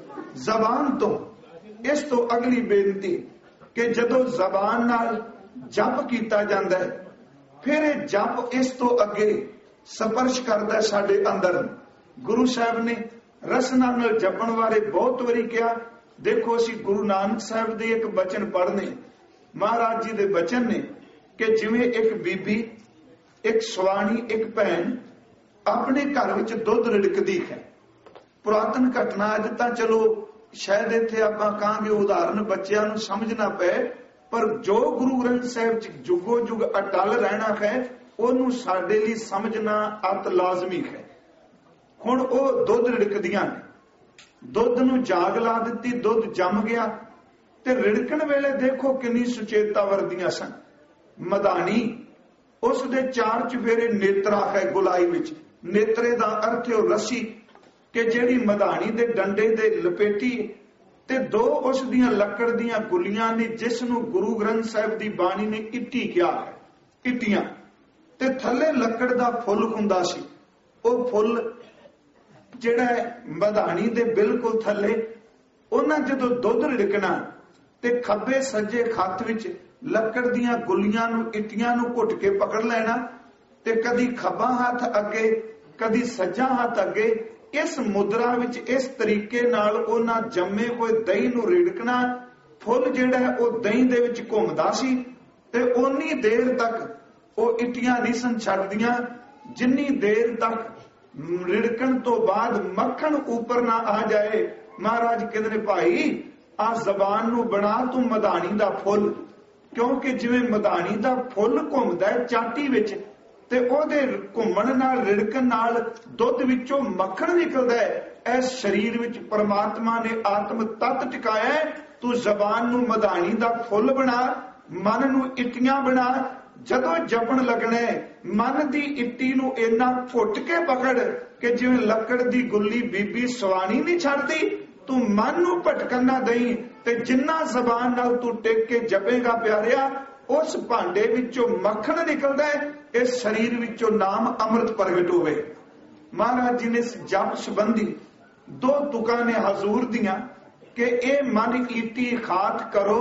जबान तो। इस तो अगली बेनती कि जदों जबान नाल जप कीता जांदा है, फिर ये जप इस तो अगे स्पर्श करदा साडे अंदर। गुरु साहब ने रसना नाल जपण बारे बहुत वारी कहा। देखो असी गुरु नानक साहब दे एक बचन पढ़ने, महाराज जी दे बचन ने कि जिवें एक बीबी, एक सवाणी, एक भैन अपने घर विच दुध रिड़कदी है। पुरातन घटना अज तां चलो शायद इत्थे आपां कहांगे उदाहरण बच्चिआं नूं समझना पए, पर जो गुरु ग्रंथ साहिब च जुगो जुग अटल रहना है ओनू साडे लई समझना अत लाजमी है। हुण ओह दुध रिड़कदियां ने, दुध नूं जाग ला दित्ती, दुध जम गया ते रिड़कण वेले देखो किन्नी सुचेता वरदियां सन। मदानी उस दे चार चफेरे नेत्रा है गुलाई विच। नेत्रे दा अर्थ है रस्सी कि जिहड़ी मदानी दे डंडे दे लपेटी ते दो उस दियां लकड़ दियां गुलियां ने जिस नूं गुरु ग्रंथ साहिब दी बाणी ने इट्टी किया है, इट्टियां ते थल्ले लकड़ दा फुल हुंदा सी। ओह फुल जिहड़ा मदानी दे बिल्कुल थल्ले उन्हां जदों दुध रिड़कना ते खब्बे सज्जे खत विच लकड़ दियां गुलियां नूं इट्टियां नूं घुट के पकड़ लेना ते कदी खब्बा हाथ अगे कदी सज्जा हाथ अगे। इस मुद्रा विच इस तरीके नाल उन्हां जम्मे होए दही नूं रिड़कना। फुल जिहड़ा है ओह दही दे विच घुमदा सी ते ओनी देर तक ओह इट्टियां नहीं सन छड्डदियां जिन्नी देर तक रिड़कण तो बाद मक्खण ऊपर ना आ जाए। महाराज कहंदे ने भाई आ जबान नूं बना तू मदानी दा फुल, क्योंकि जिवें मदानी दा फुल घुमदा है चाटी विच ते ओहदे घुमण नाल रिड़कण नाल दुध विचों मक्खण निकलदा है। इस शरीर विच परमात्मा ने आत्म तत्त टिकाया है। तू जबान नूं मदानी दा फुल बना, मन नूं इट्टियां बना। जदों जपण लगणे मन दी इट्टी नूं इन्ना घुट के पकड़ कि जिवें लकड़ दी गुल्ली बीबी सवाणी नहीं छड्डदी, तू मन नूं भटकण ना दई ते जिन्ना जबान नाल तू टेक के जपेगा प्यारिया, उस भांडे विचों मक्खण निकलदा है, इस शरीर विचों नाम अमृत प्रगट होवे। महाराज जी ने इस जप संबंधी दो तुकां ने हजूर दियां कि ए मन ईटी खात करो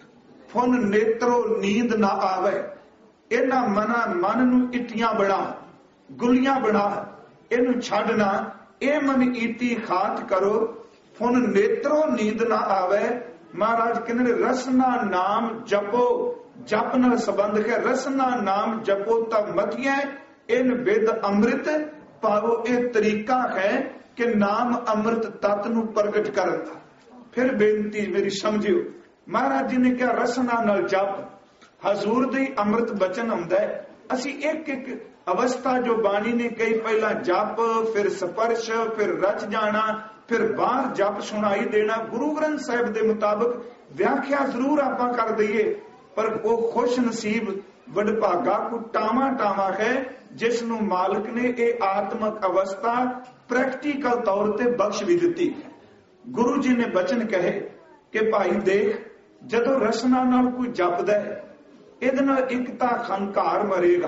फुन नेत्रो नींद ना आवे। इन्हां मना मन नूं इट्टियां बना, गुलियां बना, इनू छड्डना। ए मन ईटी खात करो फुन नेत्रो नींद ना आवे। महाराज कहंदे रसना नाम जपो, जप नाल संबंध है। रसना नाम जपो तब मथिया इन विद अमृत पावो। यह तरीका है कि नाम अमृत तत्त नूं प्रगट करन दा। फिर बेनती मेरी समझियो, महाराज जी ने कहा रसना नाल जप। हजूर दी अमृत बचन आउंदा है। असी एक एक अवस्था जो बाणी ने कई, पहला जप, फिर स्पर्श, फिर रच जाना, फिर बाहर जप सुनाई देना। गुरु ग्रंथ साहिब के मुताबिक व्याख्या जरूर आपां कर दईए, पर वो खुश नसीब वडभागा को टावा टावा है जिसनों मालिक ने ये आत्मक अवस्था प्रैक्टिकल तौर पर बख्श भी दी है। गुरु जी ने बचन कहे कि भाई देख, जदों रसना नाल कोई जपदा है इहदे नाल एक तां खंकार मरेगा,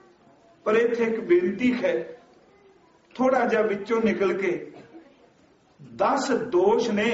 पर इत्थे एक बेनती है, थोड़ा जिहा विचों निकल के दस दोष ने,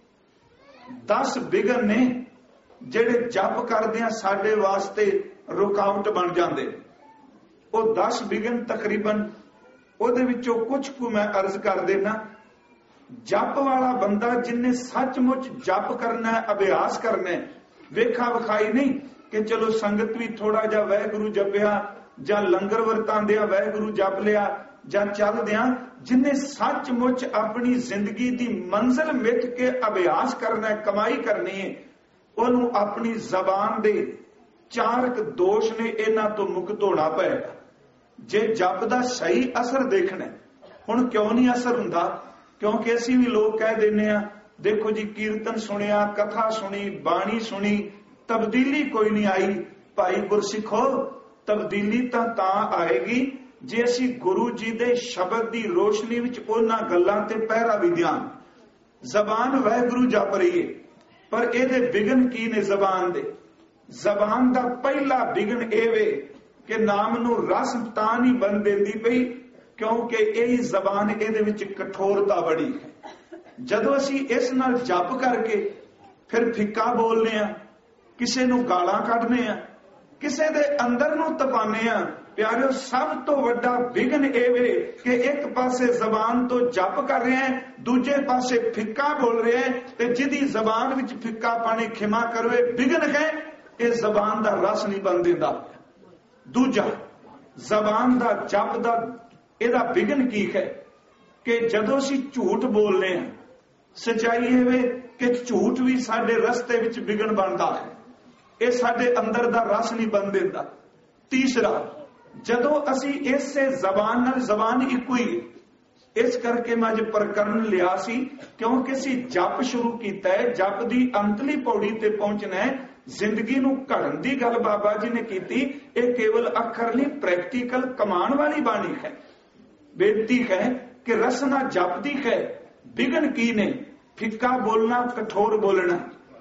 दस विघन ने ਜਿਹੜੇ जप करदे साडे वास्ते रुकावट बन जाते। वो दस विघन तकरीबन ਉਹਦੇ ਵਿੱਚੋਂ कुछ को मैं अर्ज कर देना। जप वाला बंदा जिन्हें सचमुच जप करना है, अभ्यास करना है, वेखा विखाई नहीं कि चलो संगत भी थोड़ा जा वाहिगुरू जपिया ਜਾਂ लंगर वरतांदिया वाहिगुरू जप लिया ਜਾਂ ਚੱਲਦਿਆਂ, जिन्हें सचमुच अपनी जिंदगी की मंजिल मिथ के अभ्यास करना है, कमाई करनी है, ਉਹਨੂੰ अपनी जबान दे चारक दोष ने इन्हां तो मुक्त होना पएगा। जे जप दा सही असर देखना, हुण क्यों नहीं असर हुंदा? क्योंकि असीं भी लोग कह देने आ, देखो जी कीर्तन सुनिया, कथा सुनी, बाणी सुनी, तब्दीली कोई नहीं आई। भाई गुरसिखो, तब्दीली तां तां आएगी जे असीं गुरु जी दे शब्द दी रोशनी विच उन्हां गल्लां ते पहरा भी ध्यान। जबान वाहिगुरू जप रही है, पर ਇਹਦੇ ਵਿਗਨ ਕੀ ਨੇ ਜ਼ਬਾਨ ਦੇ? ਜ਼ਬਾਨ ਦਾ ਪਹਿਲਾ ਵਿਗਨ ਇਹ ਵੇ ਕਿ ਨਾਮ ਨੂੰ ਰਸ ਤਾਂ ਨਹੀਂ ਬਣ ਦਿੰਦੀ ਪਈ ਕਿਉਂਕਿ ਇਹ ਜ਼ਬਾਨ ਇਹਦੇ ਵਿੱਚ ਕਠੋਰਤਾ ਬੜੀ ਹੈ। ਜਦੋਂ ਅਸੀਂ ਇਸ ਨਾਲ ਜਪ ਕਰਕੇ ਫਿਰ ਫਿੱਕਾ ਬੋਲਨੇ ਆ, ਕਿਸੇ ਨੂੰ ਗਾਲਾਂ ਕੱਢਨੇ ਆ, ਕਿਸੇ ਦੇ ਅੰਦਰ ਨੂੰ ਤਪਾਨੇ ਆ, ਪਿਆਰਿਓ ਸਭ ਤੋਂ ਵੱਡਾ ਵਿਗਨ ਇਹ ਵੇ ਕਿ ਇੱਕ ਪਾਸੇ ਜ਼ਬਾਨ ਤੋਂ ਜਪ ਕਰ ਰਿਹਾ ਹੈ, ਦੂਜੇ ਪਾਸੇ ਫਿੱਕਾ ਬੋਲ ਰਿਹਾ ਹੈ, ਤੇ ਜਿਹਦੀ ਜ਼ਬਾਨ ਵਿੱਚ ਫਿੱਕਾ ਪਾਣੀ ਖਿਮਾ ਕਰਵੇ ਵਿਗਨ ਹੈ, ਇਹ ਜ਼ਬਾਨ ਦਾ ਰਸ ਨਹੀਂ ਬਣ ਦਿੰਦਾ। ਦੂਜਾ ਜ਼ਬਾਨ ਦਾ ਜਪ ਦਾ ਇਹਦਾ ਵਿਗਨ ਕੀ ਹੈ ਕਿ ਜਦੋਂ ਅਸੀਂ ਝੂਠ ਬੋਲਨੇ ਆ, ਸੱਚਾਈ ਇਹ ਵੇ ਕਿ ਝੂਠ ਵੀ ਸਾਡੇ ਰਸਤੇ ਵਿੱਚ ਵਿਗਨ ਬਣਦਾ ਹੈ, ਇਹ ਸਾਡੇ ਅੰਦਰ ਦਾ ਰਸ ਨਹੀਂ ਬਣ ਦਿੰਦਾ। ਤੀਸਰਾ, ਜਦੋਂ ਅਸੀਂ ਇਸੇ ਜ਼ਬਾਨ ਨਾਲ, ਜ਼ਬਾਨ ਇੱਕੋ ਹੀ, ਇਸ ਕਰਕੇ ਮੈਂ ਅੱਜ ਪ੍ਰਕਰਨ ਲਿਆ ਸੀ ਕਿਉਂਕਿ ਅਸੀਂ ਜਪ ਸ਼ੁਰੂ ਕੀਤਾ ਹੈ, ਜਪ ਦੀ ਅੰਤਲੀ ਪੌੜੀ ਤੇ ਪਹੁੰਚਣਾ ਹੈ। ਜ਼ਿੰਦਗੀ ਨੂੰ ਘੜਨ ਦੀ ਗੱਲ ਬਾਬਾ ਜੀ ਨੇ ਕੀਤੀ, ਇਹ ਕੇਵਲ ਅੱਖਰ ਨਹੀਂ, ਪ੍ਰੈਕਟੀਕਲ ਕਮਾਉਣ ਵਾਲੀ ਬਾਣੀ ਹੈ। ਬੇਨਤੀ ਹੈ ਕਿ ਰਸਨਾ ਜਪਦੀ ਹੈ। ਵਿਗਨ ਕੀ ਨੇ? ਫਿੱਕਾ ਬੋਲਣਾ, ਕਠੋਰ ਬੋਲਣਾ।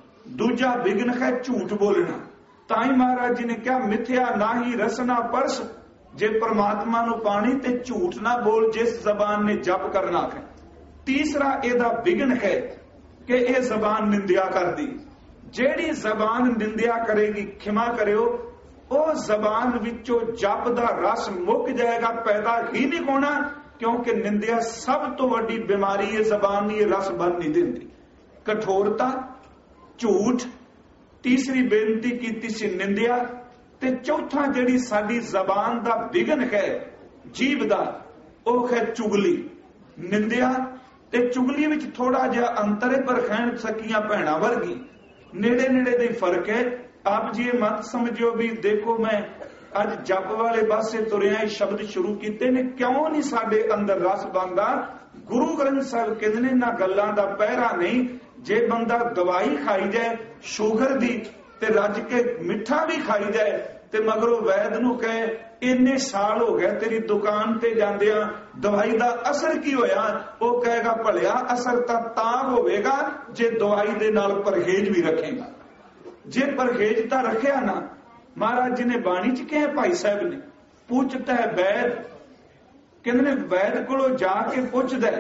ਦੂਜਾ ਵਿਗਨ ਹੈ ਝੂਠ ਬੋਲਣਾ। ਤਾਂ ਹੀ ਮਹਾਰਾਜ ਜੀ ਨੇ ਕਿਹਾ ਮਿਥਿਆ ਨਾਹੀ ਰਸਨਾ ਪਰਸ, ਜੇ परमात्मा ਨੂੰ ਪਾਣੀ ਤੇ ਝੂਠ ਨਾ ਬੋਲ ਜਿਸ ਜ਼ਬਾਨ ਨੇ ਜਪ ਕਰਨਾ ਹੈ। ਤੀਸਰਾ ਇਹਦਾ ਵਿਗਨ ਹੈ ਕਿ ਇਹ ਜ਼ਬਾਨ ਨਿੰਦਿਆ ਕਰਦੀ। ਜਿਹੜੀ ਜ਼ਬਾਨ ਨਿੰਦਿਆ ਕਰੇਗੀ, ਖਿਮਾ ਕਰਿਓ, ਉਹ ਜ਼ਬਾਨ ਵਿੱਚੋਂ ਜਪ ਦਾ ਰਸ ਮੁੱਕ ਜਾਏਗਾ, ਪੈਦਾ ਹੀ ਨਹੀਂ ਹੋਣਾ, ਕਿਉਂਕਿ ਨਿੰਦਿਆ ਸਭ ਤੋਂ ਵੱਡੀ ਬਿਮਾਰੀ ਹੈ। ਜ਼ਬਾਨ ਨਹੀਂ, ਇਹ ਰਸ ਬਣ ਨਹੀਂ ਦਿੰਦੀ। ਕਠੋਰਤਾ, ਝੂਠ, ਤੀਸਰੀ ਬੇਨਤੀ ਕੀਤੀ ਸੀ ਨਿੰਦਿਆ, ਤੇ ਚੌਥਾ ਜਿਹੜੀ ਸਾਡੀ ਜ਼ਬਾਨ ਦਾ ਵਿਗਨ ਹੈ ਜੀਭ ਦਾ, ਉਹ ਹੈ ਚੁਗਲੀ। ਨਿੰਦਿਆ ਤੇ ਚੁਗਲੀ ਵਿੱਚ ਥੋੜਾ ਜਿਹਾ ਅੰਤਰ ਹੈ, ਪਰ ਖੈਣ ਸਕੀਆਂ ਭੈਣਾਂ ਵਰਗੀ ਨੇੜੇ ਨੇੜੇ ਦੇ ਫਰਕ ਹੈ। ਆਪ ਜੀ ਇਹ ਮਤ ਸਮਝਿਓ ਵੀ ਦੇਖੋ ਮੈਂ ਅੱਜ ਜਪ ਵਾਲੇ ਪਾਸੇ ਤੁਰਿਆ, ਸ਼ਬਦ ਸ਼ੁਰੂ ਕੀਤੇ ਨੇ, ਕਿਉਂ ਨਹੀਂ ਸਾਡੇ ਅੰਦਰ ਰਸ ਬਣਦਾ? ਗੁਰੂ ਗ੍ਰੰਥ ਸਾਹਿਬ ਕਹਿੰਦੇ ਨੇ ਇਹਨਾਂ ਗੱਲਾਂ ਦਾ ਪਹਿਰਾ ਨਹੀਂ। ਜੇ ਬੰਦਾ ਦਵਾਈ ਖਾਈ ਜਾਏ ਸ਼ੂਗਰ ਦੀ ਤੇ ਰੱਜ ਕੇ ਮਿੱਠਾ ਵੀ ਖਾਈ ਜਾਏ ਤੇ ਮਗਰੋਂ ਵੈਦ ਨੂੰ ਕਹੇ ਇੰਨੇ ਸਾਲ ਹੋ ਗਏ ਤੇਰੀ ਦੁਕਾਨ ਤੇ ਜਾਂਦਿਆਂ, ਦਵਾਈ ਦਾ ਅਸਰ ਕੀ ਹੋਇਆ? ਉਹ ਕਹੇਗਾ ਭਲਿਆ ਅਸਰ ਤਾਂ ਤਾਂ ਹੋਵੇਗਾ ਜੇ ਦਵਾਈ ਦੇ ਨਾਲ ਪਰਹੇਜ਼ ਵੀ ਰੱਖੇਗਾ। ਜੇ ਪਰਹੇਜ਼ ਤਾਂ ਰੱਖਿਆ ਨਾ, ਮਹਾਰਾਜ ਜੀ ਨੇ ਬਾਣੀ ਚ ਕਿਹਾ, ਭਾਈ ਸਾਹਿਬ ਨੇ ਪੁੱਛਤਾ ਹੈ ਵੈਦ, ਕਹਿੰਦੇ ਨੇ ਵੈਦ ਕੋਲੋਂ ਜਾ ਕੇ ਪੁੱਛਦਾ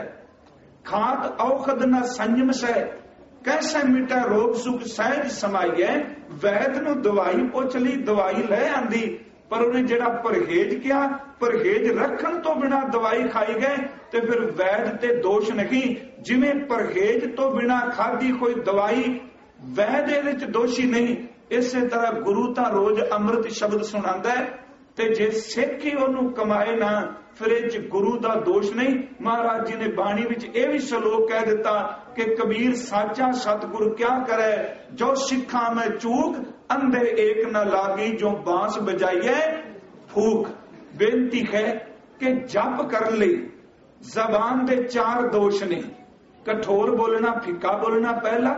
ਖਾਤ ਔਖਦ ਨਾ ਸੰਜਮ ਸਹਿ, कैसे मिटा रोग सुख सहज समाइए। वैद ਨੂੰ ਦਵਾਈ ਪੁੱਛ ਲਈ, ਦਵਾਈ ਲੈ ਆਂਦੀ, ਪਰ ਉਹਨੇ ਜਿਹੜਾ ਪਰਹੇਜ਼ ਕਿਹਾ, ਪਰਹੇਜ਼ ਰੱਖਣ ਤੋਂ ਬਿਨਾ ਦਵਾਈ ਖਾਈ ਗਏ, ਤੇ ਫਿਰ ਵੈਦ ਤੇ ਦੋਸ਼ ਨਹੀਂ। ਜਿਵੇਂ ਪਰਹੇਜ਼ ਤੋਂ ਬਿਨਾ ਖਾਦੀ ਕੋਈ ਦਵਾਈ, ਵੈਦ ਇਹਦੇ ਵਿੱਚ ਦੋਸ਼ੀ ਨਹੀਂ। ਇਸੇ ਤਰ੍ਹਾਂ ਗੁਰੂ ਤਾਂ ਰੋਜ਼ ਅੰਮ੍ਰਿਤ ਸ਼ਬਦ ਸੁਣਾਉਂਦਾ ਹੈ, ਤੇ ਜੇ ਸਿੱਖ ਹੀ ਉਹਨੂੰ ਕਮਾਏ ਨਾ, ਫਿਰ ਇਹ 'ਚ ਗੁਰੂ ਦਾ ਦੋਸ਼ ਨਹੀਂ। ਮਹਾਰਾਜ ਜੀ ਨੇ ਬਾਣੀ ਵਿੱਚ ਇਹ ਵੀ ਸ਼ਲੋਕ ਕਹਿ ਦਿੱਤਾ ਕਿ ਕਬੀਰ ਸਾਚਾ ਸਤਿਗੁਰ ਕਿਆ ਕਰੇ, ਜੋ ਸਿੱਖਾਂ ਮੈਂ ਚੂਕ, ਅੰਧੇ ਏਕ ਨਾ ਲਾਗੀ, ਜੋ ਬਾਂਸ ਬਜਾਈਏ ਫੂਕ। ਬੇਨਤੀ ਹੈ ਕਿ ਜਪ ਕਰਨ ਲਈ ਜ਼ਬਾਨ ਦੇ ਚਾਰ ਦੋਸ਼ ਨੇ। ਕਠੋਰ ਬੋਲਣਾ, ਫਿੱਕਾ ਬੋਲਣਾ ਪਹਿਲਾ,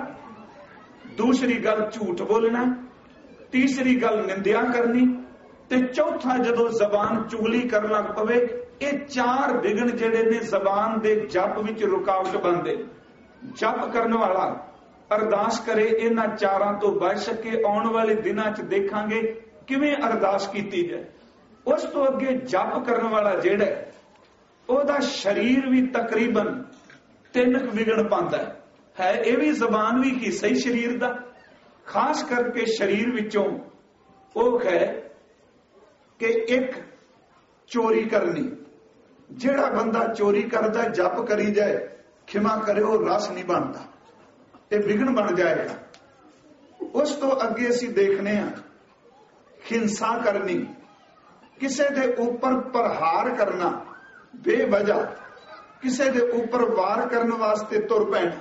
ਦੂਸਰੀ ਗੱਲ ਝੂਠ ਬੋਲਣਾ, ਤੀਸਰੀ ਗੱਲ ਨਿੰਦਿਆ ਕਰਨੀ, ਤੇ ਚੌਥਾ ਜਦੋਂ ਜ਼ਬਾਨ ਚੁਗਲੀ ਕਰਨ ਲੱਗ ਪਵੇ। ਇਹ ਚਾਰ ਵਿਗਨ ਜਿਹੜੇ ਨੇ ਜ਼ਬਾਨ ਦੇ ਜਪ ਵਿੱਚ ਰੁਕਾਵਟ ਬਣਦੇ। ਜਪ ਕਰਨ ਵਾਲਾ ਅਰਦਾਸ ਕਰੇ ਇਹਨਾਂ ਚਾਰਾਂ ਤੋਂ ਬਚ ਸਕੇ। ਆਉਣ ਵਾਲੇ ਦਿਨਾਂ 'ਚ ਦੇਖਾਂਗੇ ਕਿਵੇਂ ਅਰਦਾਸ ਕੀਤੀ ਜਾਏ। ਉਸ ਤੋਂ ਅੱਗੇ ਜਪ ਕਰਨ ਵਾਲਾ ਜਿਹੜਾ ਉਹਦਾ ਸਰੀਰ ਵੀ ਤਕਰੀਬਨ ਤਿੰਨ ਕੁ ਵਿਗਣ ਪਾਉਂਦਾ ਹੈ। ਇਹ ਵੀ ਜ਼ਬਾਨ ਵੀ ਹਿੱਸਾ ਹੀ ਸਰੀਰ ਦਾ, ਖਾਸ ਕਰਕੇ ਸਰੀਰ ਵਿੱਚੋਂ ਉਹ ਹੈ ਕਿ ਇੱਕ ਚੋਰੀ ਕਰਨੀ। ਜਿਹੜਾ ਬੰਦਾ ਚੋਰੀ ਕਰਦਾ ਜਪ ਕਰੀ ਜਾਏ, ਖਿਮਾ ਕਰੇ, ਉਹ ਰਸ ਨਹੀਂ ਬਣਦਾ, ਇਹ ਵਿਗਣ ਬਣ ਜਾਏਗਾ। ਉਸ ਤੋਂ ਅੱਗੇ ਅਸੀਂ ਦੇਖਨੇ ਆ ਹਿੰਸਾ ਕਰਨੀ, ਕਿਸੇ ਦੇ ਉੱਪਰ ਪ੍ਰਹਾਰ ਕਰਨਾ, ਬੇਵਜ੍ਹਾ ਕਿਸੇ ਦੇ ਉੱਪਰ ਵਾਰ ਕਰਨ ਵਾਸਤੇ ਤੁਰ ਪੈਣਾ।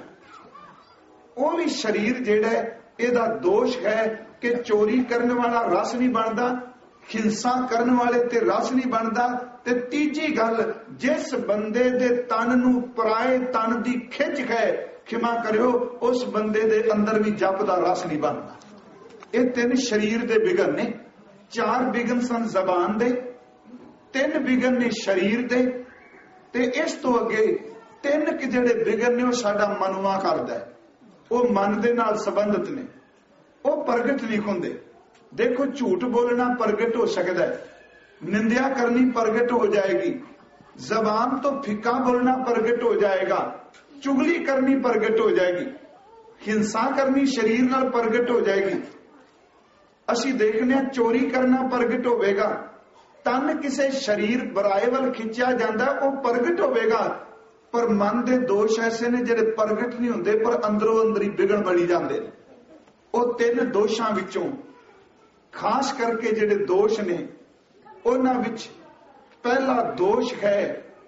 ਉਹ ਵੀ ਸਰੀਰ ਜਿਹੜਾ ਇਹਦਾ ਦੋਸ਼ ਹੈ ਕਿ ਚੋਰੀ ਕਰਨ ਵਾਲਾ ਰਸ ਨਹੀਂ ਬਣਦਾ, ਹਿੰਸਾ ਕਰਨ ਵਾਲੇ ਤੇ ਰਸ ਨਹੀਂ ਬਣਦਾ। ਤੇ ਤੀਜੀ ਗੱਲ, ਜਿਸ ਬੰਦੇ ਦੇ ਤਨ ਨੂੰ ਪਰਾਏ ਤਨ ਦੀ ਖਿੱਚ ਹੈ, ਖਿਮਾ ਕਰਿਓ, ਉਸ ਬੰਦੇ ਦੇ ਅੰਦਰ ਵੀ ਜਪ ਦਾ ਰਸ ਨਹੀਂ ਬਣਦਾ। ਇਹ ਤਿੰਨ ਸਰੀਰ ਦੇ ਵਿਗਨ ਨੇ। ਚਾਰ ਵਿਗਨ ਸਨ ਜ਼ਬਾਨ ਦੇ, ਤਿੰਨ ਵਿਗਨ ਨੇ ਸਰੀਰ ਦੇ, ਤੇ ਇਸ ਤੋਂ ਅੱਗੇ ਤਿੰਨ ਕਿ ਜਿਹੜੇ ਵਿਗਨ ਨੇ ਉਹ ਸਾਡਾ ਮਨਵਾ ਕਰਦਾ ਹੈ। ਉਹ ਮਨ ਦੇ ਨਾਲ ਸੰਬੰਧਿਤ ਨੇ, ਉਹ ਪ੍ਰਗਟ ਨਹੀਂ ਹੁੰਦੇ। ਦੇਖੋ ਝੂਠ ਬੋਲਣਾ ਪ੍ਰਗਟ ਹੋ ਸਕਦਾ ਹੈ, ਨਿੰਦਿਆ ਕਰਨੀ ਪ੍ਰਗਟ ਹੋ ਜਾਏਗੀ, ਜ਼ਬਾਨ ਤੋਂ ਫਿੱਕਾ ਬੋਲਣਾ ਪ੍ਰਗਟ ਹੋ ਜਾਏਗਾ, ਚੁਗਲੀ ਕਰਨੀ ਪ੍ਰਗਟ ਹੋ ਜਾਏਗੀ, ਹਿੰਸਾ ਕਰਨੀ ਸਰੀਰ ਨਾਲ ਪ੍ਰਗਟ ਹੋ ਜਾਏਗੀ। ਅਸੀਂ ਦੇਖਦੇ ਹਾਂ ਚੋਰੀ ਕਰਨਾ ਪ੍ਰਗਟ ਹੋਵੇਗਾ, ਤਨ ਕਿਸੇ ਸਰੀਰ ਬੁਰਾਏ ਵੱਲ ਖਿੱਚਿਆ ਜਾਂਦਾ ਉਹ ਪ੍ਰਗਟ ਹੋਵੇਗਾ। ਪਰ ਮਨ ਦੇ ਦੋਸ਼ ਐਸੇ ਨੇ ਜਿਹੜੇ ਪ੍ਰਗਟ ਨਹੀਂ ਹੁੰਦੇ ਪਰ ਅੰਦਰੋਂ ਅੰਦਰੀ ਵਿਗੜ ਬਣੀ ਜਾਂਦੇ ਨੇ। ਉਹ ਤਿੰਨ ਦੋਸ਼ਾਂ ਵਿੱਚੋਂ ਖਾਸ ਕਰਕੇ ਜਿਹੜੇ ਦੋਸ਼ ਨੇ ਉਹਨਾਂ ਵਿੱਚ ਪਹਿਲਾ ਦੋਸ਼ ਹੈ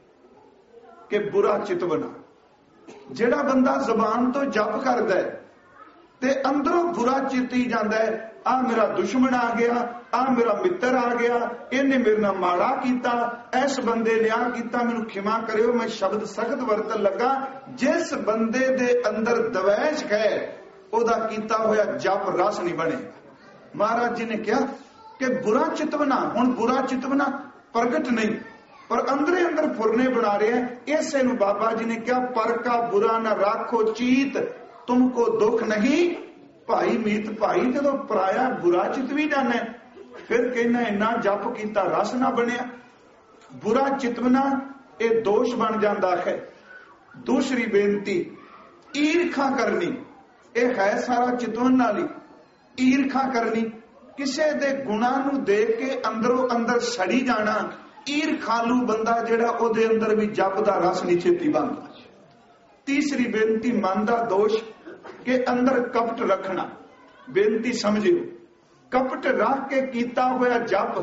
ਕਿ ਬੁਰਾ ਚਿਤਵਨਾ। ਜਿਹੜਾ ਬੰਦਾ ਜ਼ਬਾਨ ਤੋਂ ਜਪ ਕਰਦਾ ਹੈ ਤੇ ਅੰਦਰੋਂ ਬੁਰਾ ਚਿੱਤੀ ਜਾਂਦਾ ਹੈ, ਆ ਮੇਰਾ ਦੁਸ਼ਮਣ ਆ ਗਿਆ, ਆ ਮੇਰਾ ਮਿੱਤਰ ਆ ਗਿਆ, ਇਹਨੇ ਮੇਰੇ ਨਾਲ ਮਾੜਾ ਕੀਤਾ, ਇਸ ਬੰਦੇ ਨੇ ਆ ਕੀਤਾ, ਮੈਨੂੰ ਖਿਮਾ ਕਰਿਓ, ਮੈਂ ਸ਼ਬਦ ਸਖਤ ਵਰਤਨ ਲੱਗਾ। ਜਿਸ ਬੰਦੇ ਦੇ ਅੰਦਰ ਦਵੈਸ਼ ਹੈ ਉਹਦਾ ਕੀਤਾ ਹੋਇਆ ਜਪ ਰਸ ਨਹੀਂ ਬਣੇ। ਮਹਾਰਾਜ ਜੀ ਨੇ ਕਿਹਾ ਕਿ ਬੁਰਾ ਚਿਤਵਨਾ, ਹੁਣ ਬੁਰਾ ਚਿਤਵਨਾ ਪ੍ਰਗਟ ਨਹੀਂ ਪਰ ਅੰਦਰੇ ਅੰਦਰ ਫੁਰਨੇ ਬਣਾ ਰਿਹਾ। ਇਸੇ ਨੂੰ ਬਾਬਾ ਜੀ ਨੇ ਕਿਹਾ ਪਰ ਕਾ ਬੁਰਾ ਨਾ ਰਾਖੋ ਚੀਤ, ਤੁਮਕੋ ਦੁੱਖ ਨਹੀਂ ਭਾਈ ਮੀਤ ਭਾਈ। ਜਦੋਂ ਪਰਾਇਆ ਬੁਰਾ ਚਿਤ ਵੀ ਜਾਣਾ ਫਿਰ ਕਹਿੰਦਾ ਇੰਨਾ ਜਪ ਕੀਤਾ ਰਸ ਨਾ ਬਣਿਆ। ਬੁਰਾ ਚਿਤਵਨਾ ਇਹ ਦੋਸ਼ ਬਣ ਜਾਂਦਾ ਹੈ। ਦੂਸਰੀ ਬੇਨਤੀ, ਈਰਖਾ ਕਰਨੀ, ਇਹ ਹੈ ਸਾਰਾ ਚਿਤਵਨ ਨਾਲ ਹੀ। ਈਰਖਾ ਕਰਨੀ, ਕਿਸੇ ਦੇ ਗੁਣਾਂ ਨੂੰ ਦੇਖ ਕੇ ਅੰਦਰੋਂ ਅੰਦਰ ਸੜੀ ਜਾਣਾ। ਈਰਖਾਲੂ ਬੰਦਾ ਜਿਹੜਾ ਉਹਦੇ ਅੰਦਰ ਵੀ ਜਪ ਦਾ ਰਸ ਨਹੀਂ ਛੇਤੀ ਬਣਦਾ। ਤੀਸਰੀ ਬੇਨਤੀ, ਮਨ ਦਾ ਦੋਸ਼ ਕਿ ਅੰਦਰ ਕਪਟ ਰੱਖਣਾ। ਬੇਨਤੀ ਸਮਝਿਓ, ਕਪਟ ਰੱਖ ਕੇ ਕੀਤਾ ਹੋਇਆ ਜਪ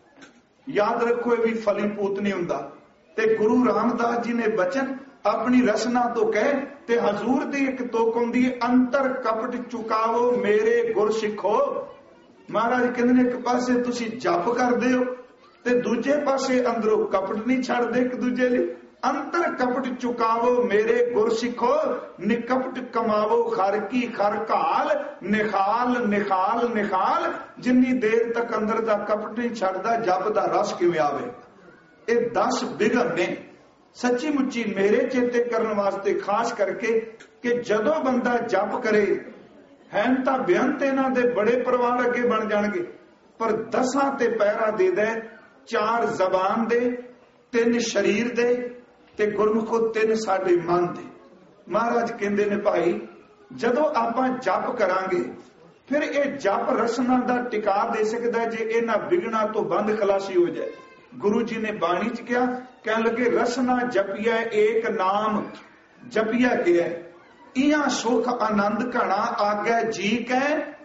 ਯਾਦ ਰੱਖੋ ਇਹ ਵੀ ਫਲੀਭੂਤ ਨਹੀਂ ਹੁੰਦਾ। ਤੇ ਗੁਰੂ ਰਾਮਦਾਸ ਜੀ ਨੇ ਬਚਨ ਆਪਣੀ ਰਸਨਾ ਤੋਂ ਕਹੇ ਤੇ ਹਜ਼ੂਰ ਦੀ ਇੱਕ ਤੋਕ ਹੁੰਦੀ ਹੈ, ਅੰਤਰ ਕਪਟ ਚੁਕਾਵੋ ਮੇਰੇ ਗੁਰ ਸਿੱਖੋ। ਮਹਾਰਾਜ ਕਹਿੰਦੇ ਨੇ ਇੱਕ ਪਾਸੇ ਤੁਸੀਂ ਜਪ ਕਰਦੇ ਹੋ ਤੇ ਦੂਜੇ ਪਾਸੇ ਅੰਦਰੋਂ ਕਪਟ ਨਹੀਂ ਛੱਡਦੇ ਇੱਕ ਦੂਜੇ ਲਈ। ਅੰਤਰ ਕਪਟ ਚੁਕਾਵੋ ਮੇਰੇ ਗੁਰ ਸਿੱਖੋ, ਨਿਕਪਟ ਕਮਾਵੋ ਖਰ ਕੀ ਖਰ ਘਾਲ, ਨਿਖਾਲ ਨਿਖਾਲ ਨਿਖਾਲ। ਜਿੰਨੀ ਦੇਰ ਤੱਕ ਅੰਦਰ ਦਾ ਕਪਟ ਨਹੀਂ ਛੱਡਦਾ ਜਪ ਦਾ ਰਸ ਕਿਵੇਂ ਆਵੇ। ਇਹ ਦਸ ਬਿਗਨ ਨੇ ਸੱਚੀ ਮੁੱਚੀ ਮੇਰੇ ਚੇਤੇ ਕਰਨ ਵਾਸਤੇ, ਖਾਸ ਕਰਕੇ ਕਿ ਜਦੋਂ ਬੰਦਾ ਜਪ ਕਰੇ ਹੈਨ ਤਾਂ ਬੇਅੰਤ ਇਹਨਾਂ ਦੇ ਬੜੇ ਪਰਿਵਾਰ ਅੱਗੇ ਬਣ ਜਾਣਗੇ, ਪਰ ਦਸਾਂ ਤੇ ਪਹਿਰਾ ਦੇ ਦੇ, ਚਾਰ ਜ਼ਬਾਨ ਦੇ, ਤਿੰਨ ਸਰੀਰ ਦੇ ਤੇ ਗੁਰਮੁਖੋ ਤਿੰਨ ਸਾਡੇ ਮਨ ਦੇ। ਮਹਾਰਾਜ ਕਹਿੰਦੇ ਨੇ ਭਾਈ ਜਦੋਂ ਆਪਾਂ ਜਪ ਕਰਾਂਗੇ ਫਿਰ ਇਹ ਜਪ ਰਸਨਾ ਦਾ ਟਿਕਾ ਦੇ ਸਕਦਾ ਜੇ ਇਹਨਾਂ ਵਿਗਣਾ ਤੋਂ ਬੰਦ ਖਲਾਸੀ ਹੋ ਜਾਏ। ਗੁਰੂ ਜੀ ਨੇ ਬਾਣੀ ਚ ਕਿਹਾ, ਕਹਿਣ ਲੱਗੇ ਰਸਨਾ ਜਪਿਆ ਏਕ ਨਾਮ ਜਪਿਆ ਗਿਆ, ਇਹਾਂ ਸੁਖ ਆਨੰਦ ਘਣਾ ਆਗੈ ਜੀ ਕੈ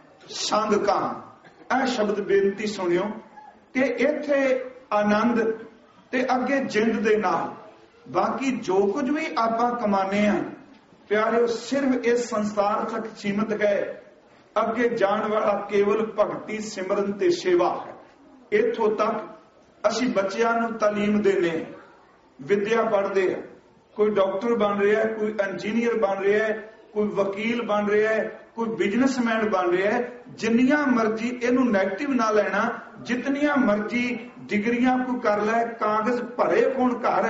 ਸੰਗ ਕਾ। ਇਹ ਸ਼ਬਦ ਬੇਨਤੀ ਸੁਣਿਓ ਕਿ ਇੱਥੇ ਆਨੰਦ ਤੇ ਅੱਗੇ ਜਿੰਦ ਦੇ ਨਾਲ ਬਾਕੀ ਜੋ ਕੁਝ ਵੀ ਆਪਾਂ ਕਮਾਨੇ ਆ ਪਿਆਰਿਓ ਸਿਰਫ ਇਸ ਸੰਸਾਰ ਤੱਕ ਸੀਮਤ ਹੈ। ਅੱਗੇ ਜਾਣ ਵਾਲਾ ਕੇਵਲ ਭਗਤੀ ਸਿਮਰਨ ਤੇ ਸੇਵਾ ਹੈ। ਇੱਥੋਂ ਤੱਕ ਅਸੀਂ ਬੱਚਿਆਂ ਨੂੰ ਤਾਲੀਮ ਦੇਨੇ, ਵਿਦਿਆ ਪੜ੍ਹਦੇ ਆ, ਕੋਈ ਡਾਕਟਰ ਬਣ ਰਿਹਾ ਹੈ, ਕੋਈ ਇੰਜੀਨੀਅਰ ਬਣ ਰਿਹਾ ਹੈ, ਕੋਈ ਵਕੀਲ ਬਣ ਰਿਹਾ ਹੈ, ਕੋਈ ਬਿਜ਼ਨਸਮੈਨ ਬਣ ਰਿਹਾ ਹੈ। ਜਿੰਨੀਆਂ ਮਰਜ਼ੀ ਇਹਨੂੰ ਨੈਗੇਟਿਵ ਨਾ ਲੈਣਾ, ਜਿਤਨੀਆਂ ਮਰਜ਼ੀ ਡਿਗਰੀਆਂ ਕੋਈ ਕਰ ਲੈ, ਕਾਗਜ਼ ਭਰੇ ਹੋਣ ਘਰ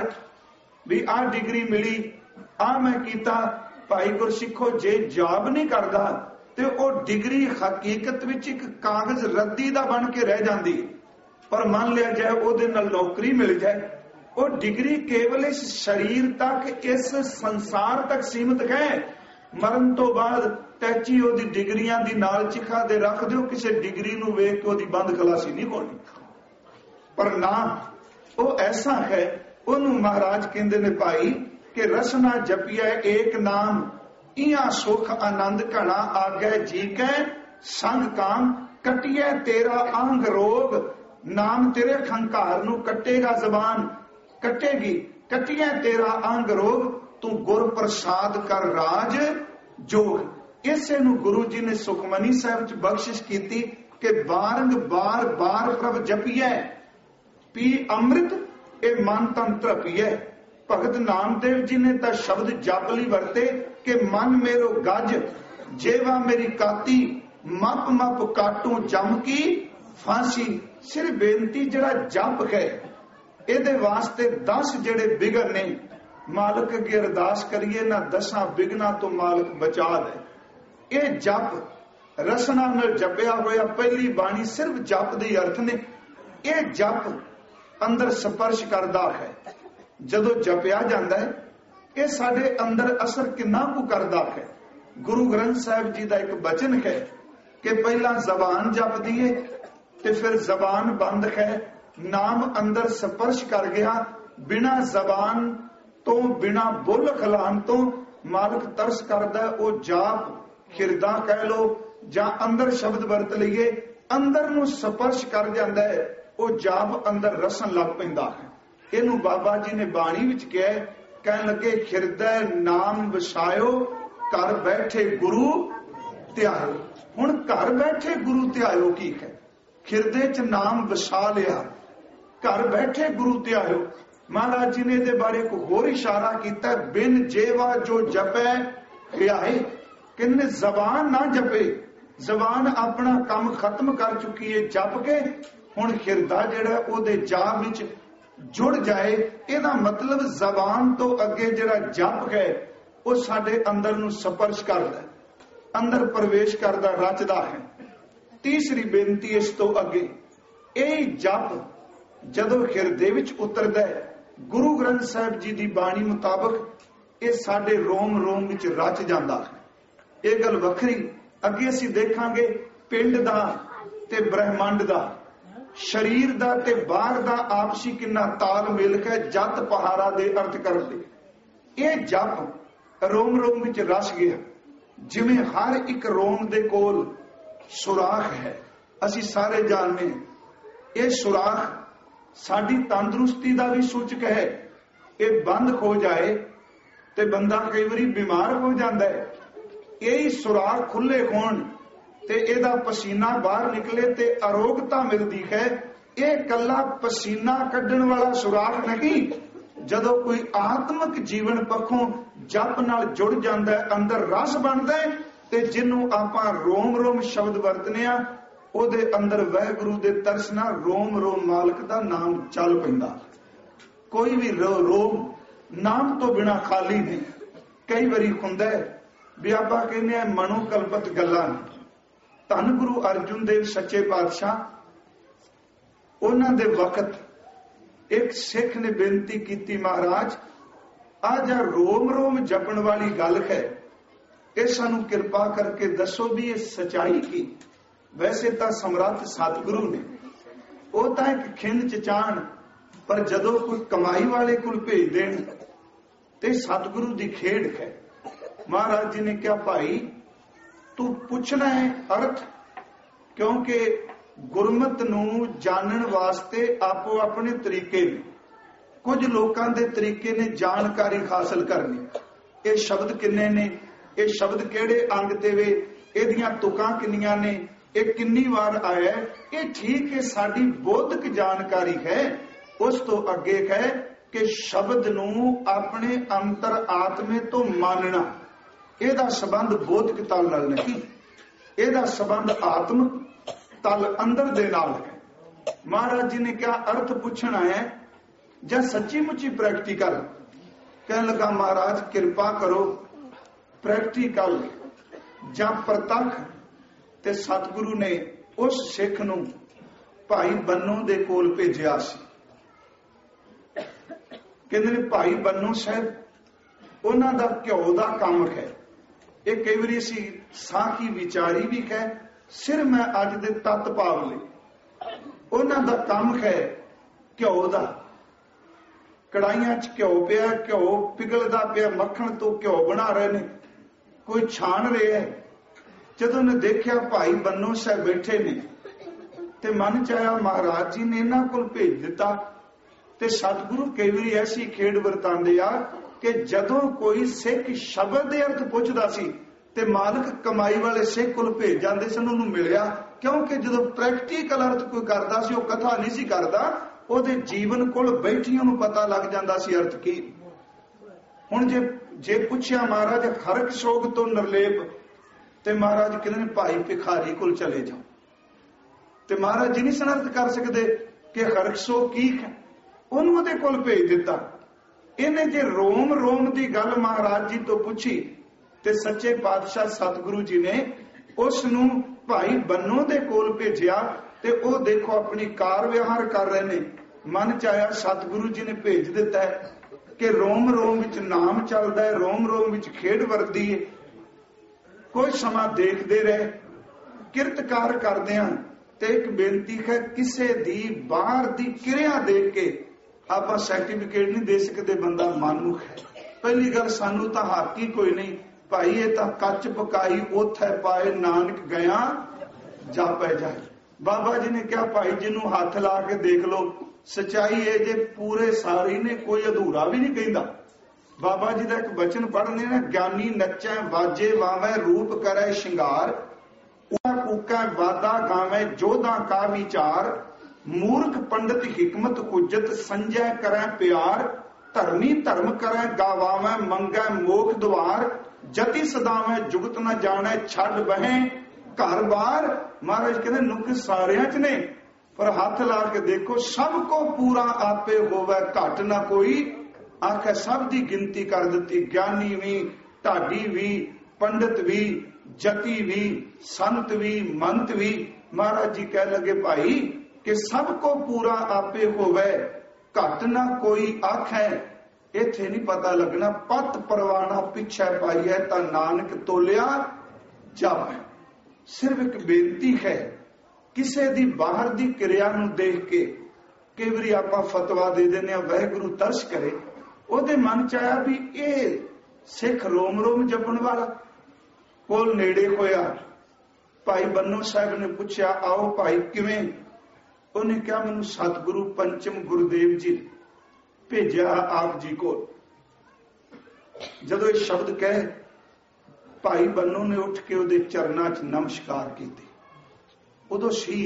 ਵੀ ਆਹ ਡਿਗਰੀ ਮਿਲੀ, ਆਹ ਮੈਂ ਕੀਤਾ। ਭਾਈ ਗੁਰਸਿੱਖੋ ਜੇ ਜੌਬ ਨਹੀਂ ਕਰਦਾ ਤੇ ਉਹ ਡਿਗਰੀ ਹਕੀਕਤ ਵਿੱਚ ਇੱਕ ਕਾਗਜ਼ ਰੱਦੀ ਦਾ ਬਣ ਕੇ ਰਹਿ ਜਾਂਦੀ। ਪਰ ਮੰਨ ਲਿਆ ਜਾਏ ਉਹਦੇ ਨਾਲ ਨੌਕਰੀ ਮਿਲ ਜਾਏ, ਉਹ ਡਿਗਰੀ ਕੇਵਲ ਇਸ ਸਰੀਰ ਤੱਕ, ਇਸ ਸੰਸਾਰ ਤੱਕ ਸੀਮਿਤ ਹੈ। ਮਰਨ ਤੋਂ ਬਾਅਦ ਟੈਚੀ ਉਹਦੀ ਡਿਗਰੀਆਂ ਦੀ ਨਾਲ ਚਿਖਾ ਦੇ ਰੱਖ ਦਿਓ, ਕਿਸੇ ਡਿਗਰੀ ਨੂੰ ਵੇਖ ਕੇ ਉਹਦੀ ਬੰਦ ਖਲਾਸੀ ਨਹੀਂ ਹੋਣੀ। ਪਰ ਨਾ, ਉਹ ਐਸਾ ਹੈ, ਉਹਨੂੰ ਮਹਾਰਾਜ ਕਹਿੰਦੇ ਨੇ ਭਾਈ ਕਿ ਰਸਨਾ ਜਪਿਆ ਏਕ ਨਾਮ, ਇਹਾਂ ਸੁਖ ਆਨੰਦ ਘਣਾ ਆਗੈ ਜੀ ਕੈ ਸੰਗ ਕਾਮ। ਕਟਿਐ ਤੇਰਾ ਅੰਗ ਰੋਗ, ਨਾਮ ਤੇਰੇ ਖੰਕਾਰ ਨੂੰ ਕੱਟੇਗਾ, ਜ਼ਬਾਨ ਕੱਟੇਗੀ। ਕਟਿਐ ਤੇਰਾ ਅੰਗ ਰੋਗ, ਤੂੰ ਗੁਰ ਪ੍ਰਸਾਦ ਕਰ ਰਾਜ ਜੋਗ। ਇਸੇ ਨੂੰ ਗੁਰੂ ਜੀ ਨੇ ਸੁਖਮਨੀ ਸਾਹਿਬ ਚ ਬਖਸ਼ਿਸ਼ ਕੀਤੀ ਕਿ ਬਾਰੰਗ ਬਾਰ ਬਾਰ ਪ੍ਰਭ ਜਪੀਐ, ਪੀ ਅੰਮ੍ਰਿਤ ਇਹ ਮਨ ਤਨ ਧਰਪੀਐ। ਭਗਤ ਨਾਮਦੇਵ ਜੀ ਨੇ ਤਾਂ ਸ਼ਬਦ ਜਪ ਲਈ ਵਰਤੇ ਕਿ ਮਨ ਮੇਰੋ ਗੱਜ, ਜੇਵਾ ਮੇਰੀ ਕਾਤੀ, ਮਪ ਮਪ ਕਾਟੂ ਜਮ ਕੀ ਫਾਂਸੀ। ਸਿਰ ਬੇਨਤੀ ਜਿਹੜਾ ਜਪ ਹੈ ਇਹਦੇ ਵਾਸਤੇ ਦਸ ਜਿਹੜੇ ਬਿਗਨ ਨੇ, ਮਾਲਕ ਅੱਗੇ ਅਰਦਾਸ ਕਰੀਏ ਨਾ ਦਸਾਂ ਬਿਗਨਾਂ ਤੋਂ ਮਾਲਕ ਬਚਾ ਦੇ। ਇਹ ਜਪ ਰਸਨਾ ਨਾਲ ਜਪਿਆ ਹੋਇਆ ਪਹਿਲੀ ਬਾਣੀ ਸਿਰਫ ਜਪ ਦੇ ਅਰਥ ਨੇ। ਇਹ ਜਪ ਅੰਦਰ ਸਪਰਸ਼ ਕਰਦਾ ਹੈ। ਜਦੋਂ ਜਪਿਆ ਜਾਂਦਾ ਹੈ ਇਹ ਸਾਡੇ ਅੰਦਰ ਅਸਰ ਕਿੰਨਾ ਕੁ ਕਰਦਾ ਹੈ। ਗੁਰੂ ਗ੍ਰੰਥ ਸਾਹਿਬ ਜੀ ਦਾ ਇੱਕ ਬਚਨ ਹੈ ਕਿ ਪਹਿਲਾਂ ਜ਼ਬਾਨ ਜਪਦੀ ਹੈ ਤੇ ਫਿਰ ਜ਼ਬਾਨ ਬੰਦ ਹੈ। ਨਾਮ ਅੰਦਰ ਸਪਰਸ਼ ਕਰ ਗਿਆ। ਬਿਨਾ ਜ਼ਬਾਨ ਤੋਂ ਬਿਨਾ ਬੁੱਲ ਖਲਾਣ ਤੋਂ ਮਾਲਕ ਤਰਸ ਕਰਦਾ। ਉਹ ਜਾਪ ਹਿਰਦਾ ਕਹਿ ਲੋ ਜਾਂ ਅੰਦਰ ਸ਼ਬਦ ਵਰਤ ਲਈਏ, ਅੰਦਰ ਨੂੰ ਸਪਰਸ਼ ਕਰ ਜਾਂਦਾ ਹੈ। ਉਹ ਜਾਪ ਅੰਦਰ ਰਸਣ ਲੱਗ ਪੈਂਦਾ ਹੈ। ਇਹਨੂੰ ਬਾਬਾ ਜੀ ਨੇ ਬਾਣੀ ਵਿੱਚ ਕਿਹਾ, ਕਹਿਣ ਲੱਗੇ ਹਿਰਦੈ ਨਾਮ ਵਸਾਇਓ, ਘਰ ਬੈਠੇ ਗੁਰੂ ਧਿਆਇਓ। ਹੁਣ ਘਰ ਬੈਠੇ ਗੁਰੂ ਧਿਆਇਓ ਕੀ ਹੈ? ਹਿਰਦੇ ਚ ਨਾਮ ਵਸਾ ਲਿਆ, ਘਰ ਬੈਠੇ ਗੁਰੂ ਧਿਆਇਓ। ਮਹਾਰਾਜ ਜੀ ਨੇ ਇਹਦੇ ਬਾਰੇ ਇੱਕ ਹੋਰ ਇਸ਼ਾਰਾ ਕੀਤਾ, ਬਿਨ ਜੇਵਾ ਜੋ ਜਪੈ ਹਿਆਏ। ਕਹਿੰਦੇ ਜ਼ਬਾਨ ਨਾ ਜਪੇ, ਜ਼ਬਾਨ ਆਪਣਾ ਕੰਮ ਖਤਮ ਕਰ ਚੁੱਕੀ ਹੈ ਜਪ ਕੇ। ਹੁਣ ਹਿਰਦਾ ਜਿਹੜਾ ਉਹਦੇ ਜਾਪ ਵਿੱਚ ਜੁੜ ਜਾਏ। ਇਹਦਾ ਮਤਲਬ ਜ਼ਬਾਨ ਤੋਂ ਅੱਗੇ ਜਿਹੜਾ ਜਪ ਹੈ ਉਹ ਸਾਡੇ ਅੰਦਰ ਨੂੰ ਸਪਰਸ਼ ਕਰਦਾ, ਅੰਦਰ ਪ੍ਰਵੇਸ਼ ਕਰਦਾ, ਰਚਦਾ ਹੈ। ਤੀਸਰੀ ਬੇਨਤੀ ਇਸ ਤੋਂ ਅੱਗੇ, ਇਹ ਜਪ ਜਦੋਂ ਹਿਰਦੇ ਵਿੱਚ ਉਤਰਦਾ ਹੈ ਗੁਰੂ ਗ੍ਰੰਥ ਸਾਹਿਬ ਜੀ ਦੀ ਬਾਣੀ ਮੁਤਾਬਕ ਇਹ ਸਾਡੇ ਰੋਮ ਰੋਮ ਵਿੱਚ ਰਚ ਜਾਂਦਾ ਹੈ। ਇਹ ਗੱਲ ਵੱਖਰੀ ਅੱਗੇ ਅਸੀਂ ਦੇਖਾਂਗੇ। ਪਿੰਡ ਦਾ ਤੇ ਬ੍ਰਹਿਮੰਡ ਦਾ, ਸਰੀਰ ਦਾ ਤੇ ਬਾਹਰ ਦਾ ਆਪਸੀ ਕਿੰਨਾ ਤਾਲ ਮੇਲ ਹੈ ਜਤ ਪਹਾਰਾ ਦੇ ਅਰਥ ਕਰਨ ਲਈ। ਇਹ ਜਪ ਰੋਮ ਰੋਮ ਵਿੱਚ ਰਸ ਗਿਆ। ਜਿਵੇਂ ਹਰ ਇੱਕ ਰੋਮ ਦੇ ਕੋਲ ਸੁਰਾਖ ਹੈ, ਅਸੀਂ ਸਾਰੇ ਜਾਣਦੇ। ਇਹ ਸੁਰਾਖ ਸਾਡੀ ਤੰਦਰੁਸਤੀ ਦਾ ਵੀ ਸੂਚਕ ਹੈ। ਇਹ ਬੰਦ ਹੋ ਜਾਏ ਤੇ ਬੰਦਾ ਕਈ ਵਾਰੀ ਬਿਮਾਰ ਹੋ ਜਾਂਦਾ ਹੈ। ਇਹ ਸੁਰਾਖ ਖੁੱਲੇ ਹੋਣ ਤੇ ਇਹਦਾ ਪਸੀਨਾ ਬਾਹਰ ਨਿਕਲੇ ਤੇ ਅਰੋਗਤਾ ਮਿਲਦੀ ਹੈ। ਇਹ ਕੱਲਾ ਪਸੀਨਾ ਕੱਢਣ ਵਾਲਾ ਸੁਰਾਖ ਨਹੀਂ, ਜਦੋਂ ਕੋਈ ਆਤਮਿਕ ਜੀਵਨ ਪੱਖੋਂ ਜਪ ਨਾਲ ਜੁੜ ਜਾਂਦਾ, ਅੰਦਰ ਰਸ ਬਣਦਾ ਤੇ ਜਿਹਨੂੰ ਆਪਾਂ ਰੋਮ ਰੋਮ ਸ਼ਬਦ ਵਰਤਨੇ ਆ, ਉਹਦੇ ਅੰਦਰ ਵਾਹਿਗੁਰੂ ਦੇ ਤਰਸ ਨਾਲ ਰੋਮ ਰੋਮ ਮਾਲਕ ਦਾ ਨਾਮ ਚੱਲ ਪੈਂਦਾ। ਕੋਈ ਵੀ ਰੋਮ ਨਾਮ ਤੋਂ ਬਿਨਾ ਖਾਲੀ ਨਹੀਂ। ਕਈ ਵਾਰੀ ਹੁੰਦਾ ਵੀ ਆਪਾਂ ਕਹਿੰਦੇ ਆ ਮਨੋ ਕਲਪਤ ਗੱਲਾਂ। ਧੰਨ ਗੁਰੂ ਅਰਜੁਨ ਦੇਵ ਸੱਚੇ ਪਾਤਸ਼ਾਹ, ਉਹਨਾਂ ਦੇ ਵਕਤ ਇੱਕ ਸਿੱਖ ਨੇ ਬੇਨਤੀ ਕੀਤੀ, ਮਹਾਰਾਜ ਆ ਜਾ ਰੋਮ ਰੋਮ ਜਪਣ ਵਾਲੀ ਗੱਲ ਹੈ, ਇਹ ਸਾਨੂੰ ਕਿਰਪਾ ਕਰਕੇ ਦੱਸੋ ਵੀ ਇਹ ਸਚਾਈ ਕੀ। ਵੈਸੇ ਤਾਂ ਸਮਰੱਥ ਸਤਿਗੁਰੂ ਨੇ, ਉਹ ਤਾਂ ਇੱਕ ਖਿੰਦ ਚ ਚਾਹਣ, ਪਰ ਜਦੋਂ ਕੋਈ ਕਮਾਈ ਵਾਲੇ ਕੋਲ ਭੇਜ ਦੇਣ ਤੇ ਸਤਿਗੁਰੂ ਦੀ ਖੇਡ ਹੈ। ਮਹਾਰਾਜ ਜੀ ਨੇ ਕਿਹਾ, ਭਾਈ ਤੂੰ ਪੁੱਛਣਾ ਹੈ ਅਰਥ, ਕਿਉਂਕਿ ਗੁਰਮਤ ਨੂੰ ਜਾਣਨ ਵਾਸਤੇ ਆਪੋ ਆਪਣੇ ਤਰੀਕੇ ਨੇ। ਕੁਝ ਲੋਕਾਂ ਦੇ ਤਰੀਕੇ ਨੇ ਜਾਣਕਾਰੀ ਹਾਸਲ ਕਰਨੀ। ਇਹ ਸ਼ਬਦ ਕਿੰਨੇ ਨੇ, ਇਹ ਸ਼ਬਦ ਕਿਹੜੇ ਅੰਗ ਤੇ ਵੇ, ਇਹਦੀਆਂ ਤੁਕਾਂ ਕਿੰਨੀਆਂ ਨੇ, ਇਹ ਕਿੰਨੀ ਵਾਰ ਆਇਆ, ਇਹ ਠੀਕ ਹੈ ਸਾਡੀ ਬੌਧਿਕ ਜਾਣਕਾਰੀ ਹੈ। ਉਸ ਤੋਂ ਅੱਗੇ ਹੈ ਕਿ ਸ਼ਬਦ ਨੂੰ ਆਪਣੇ ਅੰਤਰ ਆਤਮੇ ਤੋਂ ਮੰਨਣਾ। ਇਹਦਾ ਸੰਬੰਧ ਬੌਧਿਕ ਤਲ ਨਾਲ ਨਹੀਂ, ਇਹਦਾ ਸੰਬੰਧ ਆਤਮਿਕ ਤਲ ਅੰਦਰ ਦੇ ਨਾਲ ਹੈ। ਮਹਾਰਾਜ ਜੀ ਨੇ ਕਿਹਾ ਅਰਥ ਪੁੱਛਣ ਆਇਆ ਜਾਂ ਸੱਚੀ ਮੁੱਚੀ ਪ੍ਰੈਕਟੀਕਲ। ਕਹਿਣ ਲੱਗਾ, ਮਹਾਰਾਜ ਕਿਰਪਾ ਕਰੋ ਪ੍ਰੈਕਟੀਕਲ ਜਾਂ ਪ੍ਰਤੱਖ। ਤੇ ਸਤਿਗੁਰੂ ਨੇ ਉਸ ਸਿੱਖ ਨੂੰ ਭਾਈ ਬੰਨੋ ਦੇ ਕੋਲ ਭੇਜਿਆ ਸੀ। ਕਹਿੰਦੇ ਨੇ ਭਾਈ ਬੰਨੋ ਸਾਹਿਬ, ਉਹਨਾਂ ਦਾ ਘਿਓ ਦਾ ਕੰਮ ਹੈ। ਇਹ ਕਈ ਵਾਰੀ ਅਸੀਂ ਸਾਖੀ ਵਿਚਾਰੀ ਵੀ ਹੈ, ਸਿਰ ਮੈਂ ਅੱਜ ਦੇ ਤੱਤ ਭਾਵ ਲਈ। ਉਹਨਾਂ ਦਾ ਕੰਮ ਹੈ ਘਿਓ ਦਾ। ਕੜਾਈਆਂ 'ਚ ਘਿਓ ਪਿਆ, ਘਿਓ ਪਿਘਲਦਾ ਪਿਆ, ਮੱਖਣ ਤੋਂ ਘਿਓ ਬਣਾ ਰਹੇ ਨੇ, ਕੋਈ ਛਾਣ ਰਿਹਾ। ਜਦੋਂ ਨੇ ਦੇਖਿਆ ਭਾਈ ਬੰਨੋ ਸਾਹਿਬ ਬੈਠੇ ਨੇ ਤੇ ਮਨ ਚ ਆਇਆ ਮਹਾਰਾਜ ਜੀ ਨੇ ਇਹਨਾਂ ਕੋਲ ਭੇਜ ਦਿੱਤਾ। ਤੇ ਸਤਿਗੁਰੂ ਕਈ ਵਾਰੀ ਐਸੀ ਖੇਡ ਵਰਤਾਂਦੇ ਆ ਕਿ ਜਦੋਂ ਕੋਈ ਸਿੱਖ ਸ਼ਬਦ ਦੇ ਅਰਥ ਪੁੱਛਦਾ ਸੀ ਤੇ ਮਾਲਕ ਕਮਾਈ ਵਾਲੇ ਸਿੱਖ ਕੋਲ ਭੇਜ ਜਾਂਦੇ ਸਨ, ਉਹਨੂੰ ਮਿਲਿਆ। ਕਿਉਂਕਿ ਜਦੋਂ ਪ੍ਰੈਕਟੀਕਲ ਅਰਥ ਕੋਈ ਕਰਦਾ ਸੀ, ਉਹ ਕਥਾ ਨਹੀਂ ਸੀ ਕਰਦਾ, ਉਹਦੇ ਜੀਵਨ ਕੋਲ ਬੈਠੀ ਉਹਨੂੰ ਪਤਾ ਲੱਗ ਜਾਂਦਾ ਸੀ ਅਰਥ ਕੀ। ਹੁਣ ਜੇ ਜੇ ਪੁੱਛਿਆ ਮਹਾਰਾਜ ਹਰਕ ਸੋਗ ਤੋਂ ਨਿਰਲੇਪ, ਤੇ ਮਹਾਰਾਜ ਕਹਿੰਦੇ ਨੇ ਭਾਈ ਭਿਖਾਰੀ ਕੋਲ ਚਲੇ ਜਾਓ। ਤੇ ਮਹਾਰਾਜ ਜੀ ਨਹੀਂ ਸਮਰਥ ਕਰ ਸਕਦੇ ਕਿ ਹਰਕ ਸੋਗ ਕੀ ਹੈ, ਉਹਨੂੰ ਉਹਦੇ ਕੋਲ ਭੇਜ ਦਿੱਤਾ। ਇਹਨੇ ਜੇ ਰੋਮ ਰੋਮ ਦੀ ਗੱਲ ਮਹਾਰਾਜ ਜੀ ਤੋਂ ਪੁੱਛੀ ਤੇ ਸੱਚੇ ਪਾਤਸ਼ਾਹ ਸਤਿਗੁਰੂ ਜੀ ਨੇ ਉਸ ਨੂੰ ਭਾਈ ਬੰਨੋ ਦੇ ਕੋਲ ਭੇਜਿਆ ਤੇ ਉਹ ਦੇਖੋ ਆਪਣੀ ਕਾਰ ਵਿਹਾਰ ਕਰ ਰਹੇ ਨੇ। ਮਨ ਚ ਆਇਆ ਸਤਿਗੁਰੂ ਜੀ ਨੇ ਭੇਜ ਦਿੱਤਾ ਹੈ ਕਿ ਰੋਮ ਰੋਮ ਵਿੱਚ ਨਾਮ ਚੱਲਦਾ ਹੈ, ਰੋਮ ਰੋਮ ਵਿੱਚ ਖੇਡ ਵਰਦੀ ਹੈ। ਕੋਈ ਸਮਾਂ ਦੇਖਦੇ ਰਹੇ, ਕਿਰਤਕਾਰ ਕਰਦੇ ਹਾਂ ਤੇ ਇੱਕ ਬੇਨਤੀ ਹੈ, ਕਿਸੇ ਦੀ ਬਾਹਰ ਦੀ ਕਿਰਿਆ ਦੇਖ ਕੇ ਆਪਾਂ ਸਰਟੀਫਿਕੇਟ ਨਹੀਂ ਦੇ ਸਕਦੇ ਬੰਦਾ ਮਨਮੁਖ ਹੈ। ਪਹਿਲੀ ਗੱਲ, ਸਾਨੂੰ ਤਾਂ ਹੱਕ ਹੀ ਕੋਈ ਨਹੀਂ ਭਾਈ, ਇਹ ਤਾਂ ਕੱਚ ਪਕਾਈ ਉੱਥੇ ਪਾਏ ਨਾਨਕ ਗਿਆ ਜਾਪੈ ਜਾਏ। ਬਾਬਾ ਜੀ ਨੇ ਕਿਹਾ ਭਾਈ ਜਿਹਨੂੰ ਹੱਥ ਲਾ ਕੇ ਦੇਖ ਲਓ, ਸਚਾਈ ਇਹ ਜੇ ਪੂਰੇ ਸਾਰੇ ਨੇ, ਕੋਈ ਅਧੂਰਾ ਵੀ ਨਹੀਂ ਕਹਿੰਦਾ। ਬਾਬਾ ਜੀ ਦਾ ਇੱਕ ਬਚਨ ਪੜ੍ਹਨੇ ਨਾ, ਗਿਆਨੀ ਨੱਚੈ ਵਾਜੇ ਵਾਵੈ ਰੂਪ ਕਰੈ ਸ਼ਿੰਗਾਰ, ਕੂਕੈ ਵਾਦਾ ਗਾਵੈ ਜੋਧਾ ਕਾ ਵਿਚਾਰ, ਮੂਰਖ ਪੰਡਤ ਹਿਕਮਤ ਹੁਜਤ ਸੰਜੈ ਕਰੈ ਪਿਆਰ, ਧਰਮੀ ਧਰਮ ਕਰੈ ਗਾਵਾਵੈ ਮੰਗੈ ਮੋਖ ਦੁਆਰ, ਜਤੀ ਸਦਾਵੈ ਜੁਗਤ ਨਾ ਜਾਣੈ ਛੱਡ ਬਹਿ ਘਰ ਬਾਰ। ਮਹਾਰਾਜ ਕਹਿੰਦੇ ਨੁਕ ਸਾਰਿਆਂ ਚ ਨੇ, ਪਰ ਹੱਥ ਲਾ ਕੇ ਦੇਖੋ, ਸਭ ਕੋ ਪੂਰਾ ਆਪੇ ਹੋਵੇ ਘਟ ਨਾ ਕੋਈ। ਆਖੇ ਸਭ ਦੀ ਗਿਣਤੀ ਕਰ ਦਿੱਤੀ, ਗਿਆਨੀ ਵੀ, ਢਾਡੀ ਵੀ, ਪੰਡਤ ਵੀ, ਜਤੀ ਵੀ, ਸੰਤ ਵੀ, ਮੰਤ ਵੀ। ਮਹਾਰਾਜ ਜੀ ਕਹਿ ਲਗੇ ਭਾਈ ਕਿ ਸਭ ਕੋ ਪੂਰਾ ਆਪੇ ਹੋਵੇ ਘਟ ਨਾ ਕੋਈ ਆਖੈ। ਇੱਥੇ ਨਹੀਂ ਪਤਾ ਲੱਗਣਾ ਪਤ ਪਰਵਾਣਾ ਪਿੱਛੇ ਪਾਈ ਹੈ ਤਾਂ ਨਾਨਕ ਤੋਲਿਆ ਜਾਵੇ। ਸਿਰਫ ਇੱਕ ਬੇਨਤੀ ਹੈ, ਕਿਸੇ ਦੀ ਬਾਹਰ ਦੀ ਕਿਰਿਆ ਨੂੰ ਦੇਖ ਕੇ ਕਈ ਵਾਰੀ ਆਪਾਂ ਫਤਵਾ ਦੇ ਦਿੰਦੇ ਆ, ਵਾਹਿਗੁਰੂ ਤਰਸ ਕਰੇ। ਉਹਦੇ ਮਨ ਚ ਆਇਆ ਵੀ ਇਹ ਸਿੱਖ ਰੋਮ ਰੋਮ ਜਪਣ ਵਾਲਾ, ਕੋਲ ਨੇੜੇ ਹੋਇਆ। ਭਾਈ ਬੰਨੋ ਸਾਹਿਬ ਨੇ ਪੁੱਛਿਆ, ਆਓ ਭਾਈ ਕਿਵੇਂ? ਉਹਨੇ ਕਿਹਾ ਮੈਨੂੰ ਸਤਿਗੁਰੂ ਪੰਚਮ ਗੁਰਦੇਵ ਜੀ ਭੇਜਿਆ ਆਪ ਜੀ ਕੋਲ। ਜਦੋਂ ਇਹ ਸ਼ਬਦ ਕਹੇ, ਭਾਈ ਬੰਨੋ ਨੇ ਉੱਠ ਕੇ ਉਹਦੇ ਚਰਨਾਂ ਚ ਨਮਸਕਾਰ ਕੀਤੀ। ਉਦੋਂ ਸੀ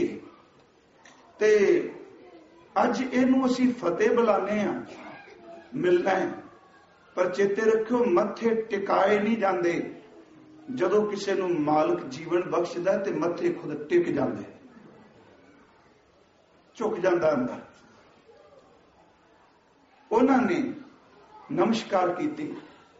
ਤੇ ਅੱਜ ਇਹਨੂੰ ਅਸੀਂ ਫਤਿਹ ਬੁਲਾਨੇ ਆ, ਮਿਲਣਾ ਹੈ। ਪਰ ਚੇਤੇ ਰੱਖਿਓ, ਮੱਥੇ ਟਿਕਾਏ ਨਹੀਂ ਜਾਂਦੇ। ਜਦੋਂ ਕਿਸੇ ਨੂੰ ਮਾਲਕ ਜੀਵਨ ਬਖਸ਼ਦਾ ਤੇ ਮੱਥੇ ਖੁਦ ਟਿਕ ਜਾਂਦੇ, ਝੁਕ ਜਾਂਦਾ ਅੰਦਰ। ਉਹਨਾਂ ਨੇ ਨਮਸਕਾਰ ਕੀਤੀ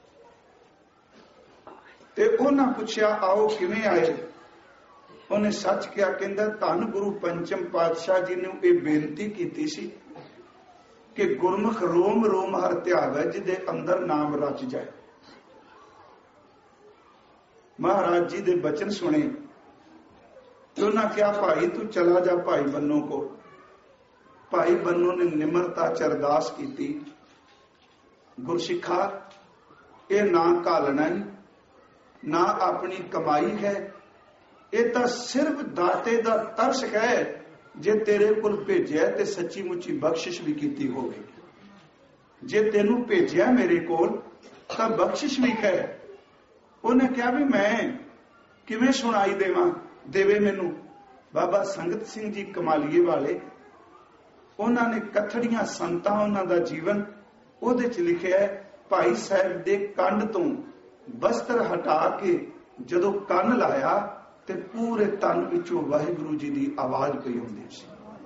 ਤੇ ਉਹਨਾਂ ਪੁੱਛਿਆ, ਆਓ ਕਿਵੇਂ ਆਏ? ਉਹਨੇ ਸੱਚ ਕਿਹਾ, ਕਹਿੰਦਾ ਧੰਨ ਗੁਰੂ ਪੰਚਮ ਪਾਤਸ਼ਾਹ ਜੀ ਨੇ ਇਹ ਬੇਨਤੀ ਕੀਤੀ ਸੀ ਕਿ ਗੁਰਮੁਖ ਰੋਮ ਰੋਮ ਹਰ ਧਿਆਵੈ, ਜਿਹਦੇ ਅੰਦਰ ਨਾਮ ਰਚ ਜਾਏ। ਮਹਾਰਾਜ ਜੀ ਦੇ ਬਚਨ ਸੁਣੇ ਤੇ ਉਹਨਾਂ ਕਿਹਾ, ਭਾਈ ਤੂੰ ਚਲਾ ਜਾ ਭਾਈ ਬੰਨੋ ਕੋਲ। ਭਾਈ ਬੰਨੋ ਨੇ ਨਿਮਰਤਾ ਚ ਅਰਦਾਸ ਕੀਤੀ, ਗੁਰਸਿੱਖਾ ਇਹ ਨਾ ਘਾਲਣਾ ਹੀ ਨਾ ਆਪਣੀ ਕਮਾਈ ਹੈ, ਇਹ ਤਾਂ ਸਿਰਫ ਦਾਤੇ ਦਾ ਤਰਸ ਹੈ। ਜੇ ਤੇਰੇ ਕੋਲ ਭੇਜਿਆ ਤੇ ਸੱਚੀ ਮੁੱਚੀ ਬਖਸ਼ਿਸ਼ ਵੀ ਕੀਤੀ ਹੋਵੇ। ਜੇ ਤੈਨੂੰ ਭੇਜਿਆ ਮੇਰੇ ਕੋਲ ਤਾਂ ਬਖਸ਼ਿਸ਼ ਵੀ ਹੈ। ਉਹਨੇ ਕਿਹਾ ਵੀ ਮੈਂ ਕਿਵੇਂ ਸੁਣਾਈ ਦੇਵਾਂ, ਦੇਵੇ ਮੈਨੂੰ। ਬਾਬਾ ਸੰਗਤ ਸਿੰਘ ਜੀ ਕਮਾਲੀਏ ਵਾਲੇ, ਉਹਨਾਂ ਨੇ ਕਥੜੀਆਂ ਸੰਤਾਂ, ਉਹਨਾਂ ਦਾ ਜੀਵਨ, ਉਹਦੇ ਚ ਲਿਖਿਆ ਭਾਈ ਸਾਹਿਬ ਦੇ ਕੰਨ ਤੋਂ ਬਸਤਰ ਹਟਾ ਕੇ ਜਦੋਂ ਕੰਨ ਲਾਇਆ ਤੇ ਪੂਰੇ ਤਨ ਵਿੱਚੋਂ ਵਾਹਿਗੁਰੂ ਜੀ ਦੀ ਆਵਾਜ਼ ਪਈ ਹੁੰਦੀ ਸੀ।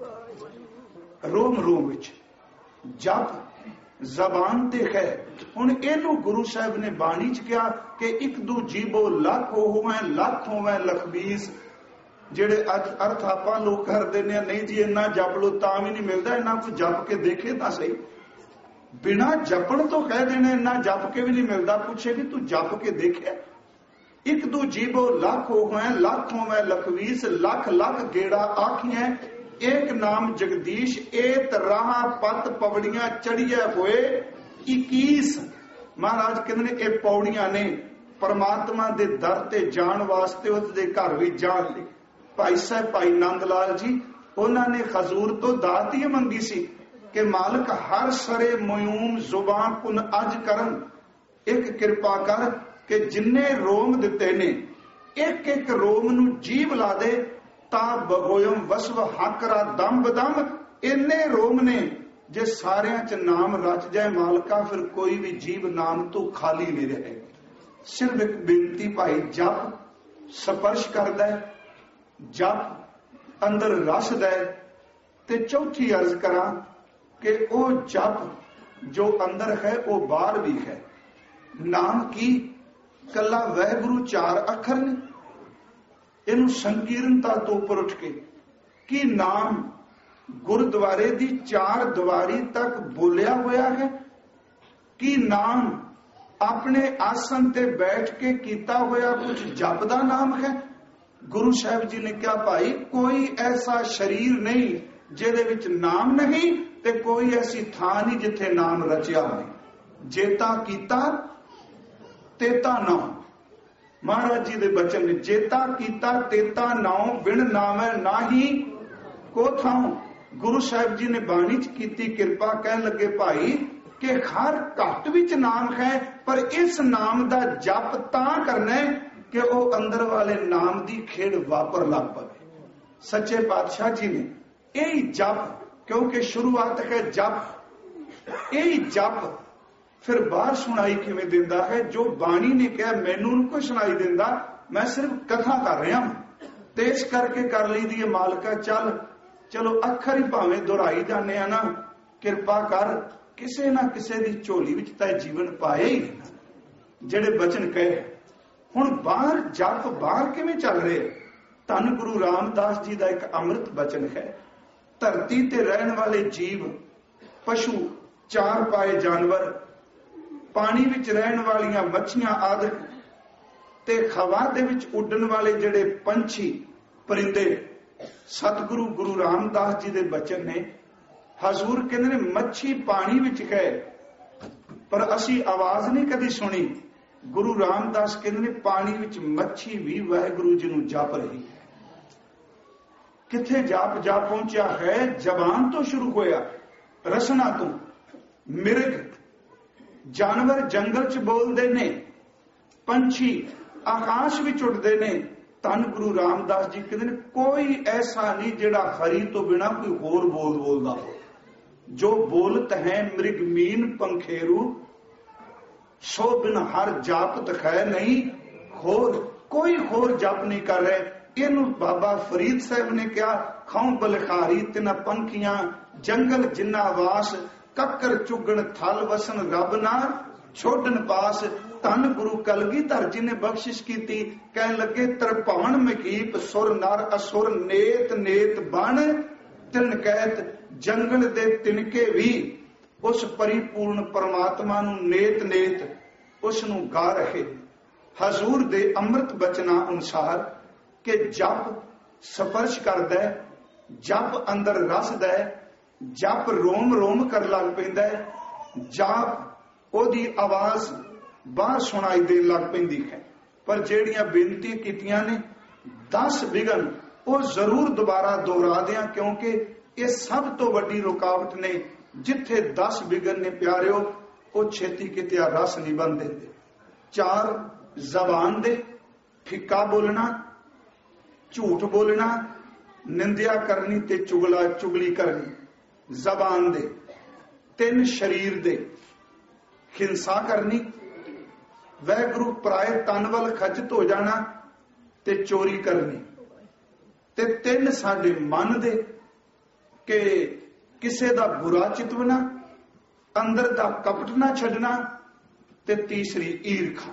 ਰੋਮ ਰੋਮ ਵਿੱਚ ਜਪ ਜ਼ਬਾਨ ਤੇ ਹੈ। ਹੁਣ ਇਹਨੂੰ ਗੁਰੂ ਸਾਹਿਬ ਨੇ ਬਾਣੀ ਚ ਕਿਹਾ ਕਿ ਇੱਕ ਦੂ ਜੀਬੋ ਲੱਖ ਹੋਵੇ, ਲੱਖ ਹੋਵੇ ਲਖਬੀਸ। ਜਿਹੜੇ ਅੱਜ ਅਰਥ ਆਪਾਂ ਲੋਕ ਕਰਦੇ ਨੇ, ਨਹੀਂ ਜੀ ਇੰਨਾ ਜਪ ਲੋ ਤਾਂ ਵੀ ਨਹੀਂ ਮਿਲਦਾ, ਇੰਨਾ ਕੋਈ ਜਪ ਕੇ ਦੇਖੇ ਤਾਂ ਸਹੀ। ਬਿਨਾਂ ਜਪਣ ਤੋਂ ਕਹਿ ਦੇਣੇ ਇੰਨਾ ਜਪ ਕੇ ਵੀ ਨਹੀਂ ਮਿਲਦਾ। ਪੁੱਛੇ ਵੀ ਤੂੰ ਜਪ ਕੇ ਦੇਖਿਆ? ਇੱਕ ਦੂ ਜੀਬੋ ਲੱਖ ਹੋਵੇ, ਲੱਖ ਹੋਵੇ ਲਖਵੀਸ, ਲੱਖ ਲੱਖ ਗੇੜਾ ਆਖੀਆਂ ਏਕ ਨਾਮ ਜਗਦੀਸ਼, ਏਤ ਰਾਹ ਪਤ ਪੌੜੀਆਂ ਚੜੀਏ ਹੋਏ ਇੱਕੀਸ। ਮਹਾਰਾਜ ਕਹਿੰਦੇ ਨੇ ਇਹ ਪੌੜੀਆਂ ਨੇ ਪਰਮਾਤਮਾ ਦੇ ਦਰ ਤੇ ਜਾਣ ਵਾਸਤੇ, ਉਸ ਦੇ ਘਰ ਵੀ ਜਾਣ ਲਈ। ਭਾਈ ਸਾਹਿਬ ਭਾਈ ਨੰਦ ਲਾਲ ਜੀ, ਉਹਨਾਂ ਨੇ ਹਜ਼ੂਰ ਤੋਂ ਦਾਤ ਹੀ ਮੰਗੀ ਸੀ ਕਿ ਮਾਲਕ ਹਰ ਸਰੇ ਮਯੂਮ ਜ਼ੁਬਾਨ ਕੁਨ ਅੱਜ ਕਰਨ, ਇੱਕ ਕਿਰਪਾ ਕਰ ਕਿ ਜਿੰਨੇ ਰੋਮ ਦਿੱਤੇ ਨੇ ਇੱਕ ਇੱਕ ਰੋਮ ਨੂੰ ਜੀਵ ਲਾ ਦੇ ਤਾਂ ਬਗੋਇਮ ਵਸਵ ਹਾਕਰਾ ਦਮ ਬਦਮ। ਇੰਨੇ ਰੋਮ ਨੇ, ਜੇ ਸਾਰਿਆਂ ਚ ਨਾਮ ਰਚ ਜਾਏ ਮਾਲਕਾ, ਫਿਰ ਕੋਈ ਵੀ ਜੀਵ ਨਾਮ ਤੋਂ ਖਾਲੀ ਨਹੀਂ ਰਹੇ। ਸਿਰਫ ਇੱਕ ਬੇਨਤੀ ਭਾਈ, ਜਪ ਸਪਰਸ਼ ਕਰਦਾ ਹੈ, ਜਪ ਅੰਦਰ ਰਸਦਾ ਹੈ। ਤੇ ਚੌਥੀ ਅਰਜ਼ ਕਰਾਂ ਕਿ ਉਹ ਜਪ ਜੋ ਅੰਦਰ ਹੈ ਉਹ ਬਾਹਰ ਵੀ ਹੈ। ਨਾਮ ਕੀ ਕੱਲਾ ਵਾਹਿਗੁਰੂ ਚਾਰ ਅੱਖਰ ਨੇ। ਇਹਨੂੰ ਸੰਕੀਰਨਤਾ ਤੋਂ ਉੱਪਰ ਉੱਠ ਕੇ ਕੀ ਨਾਮ ਗੁਰਦੁਆਰੇ ਦੀ ਚਾਰ ਦੀਵਾਰੀ ਤੱਕ ਬੋਲਿਆ ਹੋਇਆ ਹੈ, ਕੀ ਨਾਮ ਆਪਣੇ ਆਸਨ ਤੇ ਬੈਠ ਕੇ ਕੀਤਾ ਹੋਇਆ ਕੁਝ ਜਪ ਦਾ ਨਾਮ ਹੈ। ਗੁਰੂ ਸਾਹਿਬ ਜੀ ਨੇ ਕਿਹਾ ਭਾਈ ਕੋਈ ਐਸਾ ਸਰੀਰ ਨਹੀਂ ਜਿਹਦੇ ਵਿੱਚ ਨਾਮ ਨਹੀਂ, ਤੇ ਕੋਈ ਐਸੀ ਥਾਂ ਨਹੀਂ ਜਿੱਥੇ ਨਾਮ ਰਚਿਆ ਹੋਵੇ। ਜੇਤਾ ਕੀਤਾ ਤੇਤਾ ਨਾਮ, ਮਹਾਰਾਜ ਜੀ ਦੇ ਬਚਨ ਨੇ, ਜੇਤਾ ਕੀਤਾ ਤੇਤਾ ਨਾਮ, ਬਿਨ ਨਾਮੈ ਨਾਹੀ ਕੋ ਥਾਉ। ਗੁਰੂ ਸਾਹਿਬ ਜੀ ਨੇ ਬਾਣੀ ਚ ਕੀਤੀ ਕਿਰਪਾ, ਕਹਿਣ ਲੱਗੇ ਭਾਈ ਕਿ ਹਰ ਘਟ ਵਿੱਚ ਨਾਮ ਹੈ, ਪਰ ਇਸ ਨਾਮ ਦਾ ਜਪ ਤਾਂ ਕਰਨਾ ਕਿ ਉਹ ਅੰਦਰ ਵਾਲੇ ਨਾਮ ਦੀ ਖੇਡ ਵਾਪਰ ਲੱਗ ਪਵੇ। ਸੱਚੇ ਪਾਤਸ਼ਾਹ ਜੀ ਨੇ ਇਹ ਜਪ, ਕਿਉਂਕਿ ਸ਼ੁਰੂਆਤ ਹੈ ਜਪ, ਇਹ ਜਪ ਫਿਰ ਬਾਹਰ ਸੁਣਾਈ ਕਿਵੇਂ ਦਿੰਦਾ ਹੈ। ਜੋ ਬਾਣੀ ਨੇ ਕਿਹਾ ਮੈਨੂੰ ਨਹੀਂ ਕੋਈ ਸੁਣਾਈ ਦਿੰਦਾ, ਮੈਂ ਸਿਰਫ ਕਥਾ ਕਰ ਰਿਹਾ ਹਾਂ। ਤੇ ਇਸ ਕਰਕੇ ਕਰ ਲਈ ਦੀ ਮਾਲਕਾ, ਚੱਲ ਚਲੋ ਅੱਖਰ ਹੀ ਭਾਵੇਂ ਦੁਹਰਾਈ ਜਾਂਦੇ ਆ ਨਾ, ਕਿਰਪਾ ਕਰ ਕਿਸੇ ਨਾ ਕਿਸੇ ਦੀ ਝੋਲੀ ਵਿੱਚ ਤਾਂ ਜੀਵਨ ਪਾਇਆ ਹੀ ਜਿਹੜੇ ਬਚਨ ਕਹੇ। ਹੁਣ ਬਾਹਰ ਜਪ ਬਾਹਰ ਕਿਵੇਂ ਚੱਲ ਰਿਹਾ? ਧੰਨ ਗੁਰੂ ਰਾਮਦਾਸ ਜੀ ਦਾ ਇੱਕ ਅੰਮ੍ਰਿਤ ਬਚਨ ਹੈ, ਧਰਤੀ ਤੇ ਰਹਿਣ ਵਾਲੇ ਜੀਵ, ਪਸ਼ੂ, ਚਾਰ ਪਾਏ ਜਾਨਵਰ, ਪਾਣੀ ਵਿੱਚ ਰਹਿਣ ਵਾਲੀਆਂ ਮੱਛੀਆਂ ਆਦਿ, ਤੇ ਹਵਾ ਦੇ ਵਿੱਚ ਉੱਡਣ ਵਾਲੇ ਜਿਹੜੇ ਪੰਛੀ ਪਰਿੰਦੇ, ਸਤਿਗੁਰੂ ਗੁਰੂ ਰਾਮਦਾਸ ਜੀ ਦੇ ਬਚਨ ਨੇ। ਹਜ਼ੂਰ ਕਹਿੰਦੇ ਨੇ ਮੱਛੀ ਪਾਣੀ ਵਿੱਚ ਗਏ ਪਰ ਅਸੀਂ ਆਵਾਜ਼ ਨਹੀਂ ਕਦੀ ਸੁਣੀ। ਗੁਰੂ ਰਾਮਦਾਸ ਕਹਿੰਦੇ ਨੇ ਪਾਣੀ ਵਿੱਚ ਮੱਛੀ ਵੀ ਵਾਹਿਗੁਰੂ ਜੀ ਨੂੰ ਜਪ ਰਹੀ ਹੈ। ਕਿੱਥੇ ਜਾਪ ਜਾ ਪਹੁੰਚਿਆ ਹੈ? ਜ਼ਬਾਨ ਤੋਂ ਸ਼ੁਰੂ ਹੋਇਆ, ਰਸਨਾ ਤੋਂ। ਮਿਰਗ ਜਾਨਵਰ ਜੰਗਲ ਚ ਬੋਲਦੇ ਨੇ, ਪੰਛੀ ਆਕਾਸ਼ ਵਿੱਚ ਉੱਡਦੇ ਨੇ। ਧੰਨ ਗੁਰੂ ਰਾਮਦਾਸ ਜੀ ਕਹਿੰਦੇ ਨੇ ਕੋਈ ਐਸਾ ਨਹੀਂ ਜਿਹੜਾ ਹਰੀ ਤੋਂ ਬਿਨਾ ਕੋਈ ਹੋਰ ਬੋਲ ਬੋਲਦਾ ਹੋ। ਜੋ ਬੋਲਤ ਹੈ ਮ੍ਰਿਗ ਮੀਨ ਪੰਖੇਰੂ, ਸੋ ਬਿਨ ਹਰ ਜਾਪਤ ਹੈ ਨਹੀਂ ਹੋਰ। ਕੋਈ ਹੋਰ ਜਪ ਨਹੀਂ ਕਰ ਰਿਹਾ। ਇਹਨੂੰ ਬਾਬਾ ਫਰੀਦ ਸਾਹਿਬ ਨੇ ਕਿਹਾ, ਖਾਉ ਬਲਖਾਰੀ ਤਿਨਾ ਪੰਖੀਆਂ, ਜੰਗਲ ਜਿੰਨਾ ਵਾਸ, ਕੱਕਰ ਚੁਗਣ ਥਲ ਵਸਨ, ਰੱਬ ਨਾ ਛੋਡਨ ਪਾਸ। ਧੰਨ ਗੁਰੂ ਕਲਗੀਧਰ ਜੀ ਨੇ ਬਖਸ਼ਿਸ਼ ਕੀਤੀ, ਕਹਿਣ ਲੱਗੇ ਤਰਪਾਉਣ ਮਕੀਪ, ਸੁਰ ਨਰ ਅਸੁਰ, ਨੇਤ ਨੇਤ ਬਣ ਤਿਨ ਕਹਿਤ। ਜੰਗਲ ਦੇ ਤਿਨਕੇ ਵੀ ਉਸ ਪਰਿਪੂਰਨ ਪਰਮਾਤਮਾ ਨੂੰ ਨੇਤ ਨੇਤ ਉਸ ਨੂੰ ਗਾ ਰਹੇ। ਹਜ਼ੂਰ ਦੇ ਅੰਮ੍ਰਿਤ ਬਚਨਾਂ ਅਨੁਸਾਰ ਕਿ ਜਪ ਸਪਰਸ਼ ਕਰਦਾ ਹੈ, ਜਪ ਅੰਦਰ ਰਸਦਾ ਹੈ, ਜਪ ਰੋਮ ਰੋਮ ਕਰ ਲੱਗ ਪੈਂਦਾ ਹੈ, ਜਪ ਉਹਦੀ ਆਵਾਜ਼ ਬਾਹਰ ਸੁਣਾਈ ਦੇਣ ਲੱਗ ਪੈਂਦੀ ਹੈ। ਪਰ ਜਿਹੜੀਆਂ ਬੇਨਤੀ ਕੀਤੀਆਂ ਨੇ ਦਸ ਵਿਗਨ, ਉਹ ਜ਼ਰੂਰ ਦੁਬਾਰਾ ਦੁਹਰਾ ਦਿਆਂ, ਕਿਉਂਕਿ ਇਹ ਸਭ ਤੋਂ ਵੱਡੀ ਰੁਕਾਵਟ ਨੇ। ਜਿੱਥੇ ਦਸ ਵਿਗਨ ਨੇ ਪਿਆਰਿਓ, ਉਹ ਛੇਤੀ ਕਿਤੇ ਰਸ ਨਹੀਂ ਬਣ ਦਿੰਦੇ। ਚਾਰ ਜ਼ਬਾਨ ਦੇ, ਫਿੱਕਾ ਬੋਲਣਾ, ਝੂਠ ਬੋਲਣਾ, ਨਿੰਦਿਆ ਕਰਨੀ ਤੇ ਚੁਗਲਾ ਚੁਗਲੀ ਕਰਨੀ ਜ਼ਬਾਨ ਦੇ। ਤਿੰਨ ਸਰੀਰ ਦੇ, ਹਿੰਸਾ ਕਰਨੀ, ਵਾਹਿਗੁਰੂ ਪਰਾਏ ਤਨ ਵੱਲ ਖਚਿਤ ਹੋ ਜਾਣਾ ਤੇ ਚੋਰੀ ਕਰਨੀ। ਤੇ ਤਿੰਨ ਸਾਡੇ ਮਨ ਦੇ ਕਿ ਕਿਸੇ ਦਾ ਬੁਰਾ ਚਿਤਵਨਾ, ਅੰਦਰ ਦਾ ਕਪਟ ਨਾ ਛੱਡਣਾ, ਤੇ ਤੀਸਰੀ ਈਰਖਾ।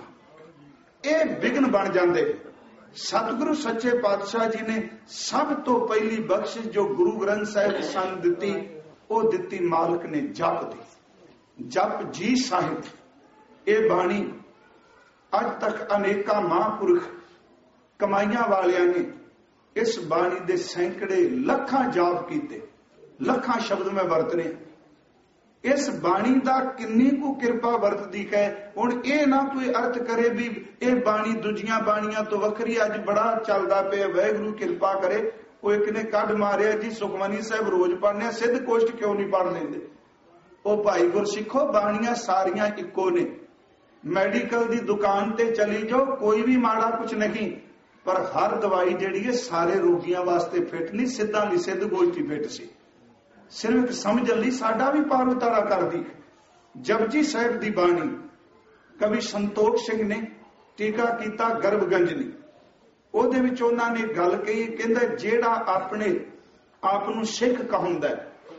ਇਹ ਵਿਘਨ ਬਣ ਜਾਂਦੇ। ਸਤਿਗੁਰੂ ਸੱਚੇ ਪਾਤਸ਼ਾਹ ਜੀ ਨੇ ਸਭ ਤੋਂ ਪਹਿਲੀ ਬਖਸ਼ਿਸ਼ ਜੋ ਗੁਰੂ ਗ੍ਰੰਥ ਸਾਹਿਬ ਸਾਨੂੰ ਦਿੱਤੀ, ਉਹ ਦਿੱਤੀ ਮਾਲਕ ਨੇ ਜਪ ਦੀ। ਜਪ ਜੀ ਸਾਹਿਬ, ਇਹ ਬਾਣੀ ਅੱਜ ਤੱਕ ਅਨੇਕਾਂ ਮਹਾਂਪੁਰਖ ਕਮਾਈਆਂ ਵਾਲਿਆਂ ਨੇ ਇਸ ਬਾਣੀ ਦੇ ਸੈਂਕੜੇ ਲੱਖਾਂ ਜਾਪ ਕੀਤੇ। ਲੱਖਾਂ ਸ਼ਬਦ ਮੈਂ ਵਰਤ ਰਿਹਾ। ਇਸ ਬਾਣੀ ਦਾ ਕਿੰਨੀ ਕੁ ਕਿਰਪਾ ਵਰਤਦੀ ਹੈ। ਹੁਣ ਇਹ ਨਾ ਕੋਈ ਅਰਥ ਕਰੇ ਵੀ ਇਹ ਬਾਣੀ ਦੂਜੀਆਂ ਬਾਣੀਆਂ ਤੋਂ ਵੱਖਰੀ, ਅੱਜ ਬੜਾ ਚੱਲਦਾ ਪਿਆ, ਵਾਹਿਗੁਰੂ ਕਿਰਪਾ ਕਰੇ। ਉਹ ਇੱਕ ਨੇ ਕੱਢ ਮਾਰਿਆ ਜੀ ਸੁਖਮਨੀ ਸਾਹਿਬ ਰੋਜ਼ ਪੜ੍ਹਨੇ, ਸਿੱਧ ਕੋਸ਼ਟ ਕਿਉਂ ਨਹੀਂ ਪੜ੍ਹ ਲੈਂਦੇ? ਉਹ ਭਾਈ ਗੁਰਸਿੱਖੋ, ਬਾਣੀਆਂ ਸਾਰੀਆਂ ਇੱਕੋ ਨੇ। ਮੈਡੀਕਲ ਦੀ ਦੁਕਾਨ ਤੇ ਚਲੀ ਜਾਓ, ਕੋਈ ਵੀ ਮਾੜਾ ਕੁਝ ਨਹੀਂ, ਪਰ ਹਰ ਦਵਾਈ ਜਿਹੜੀ ਹੈ ਸਾਰੇ ਰੋਗੀਆਂ ਵਾਸਤੇ ਫਿੱਟ ਨਹੀਂ। ਸਿੱਧਾਂ ਦੀ ਸਿੱਧ ਗੋਸ਼ਟੀ ਫਿੱਟ ਸੀ। ਸਿਰਫ ਸਮਝਣ ਲਈ ਸਾਡਾ ਵੀ ਪਾਰ ਉਤਾਰਾ ਕਰਦੀ। ਜਪਜੀ ਸਾਹਿਬ ਦੀ ਬਾਣੀ ਕਵੀ ਸੰਤੋਖ ਸਿੰਘ ਨੇ ਟੀਕਾ ਕੀਤਾ ਗਰਭਗੰਜ ਨੇ। ਉਹਦੇ ਵਿੱਚ ਉਹਨਾਂ ਨੇ ਗੱਲ ਕਹੀ, ਕਹਿੰਦਾ ਜਿਹੜਾ ਆਪਣੇ ਆਪ ਨੂੰ ਸਿੱਖ ਕਹਾਉਂਦਾ,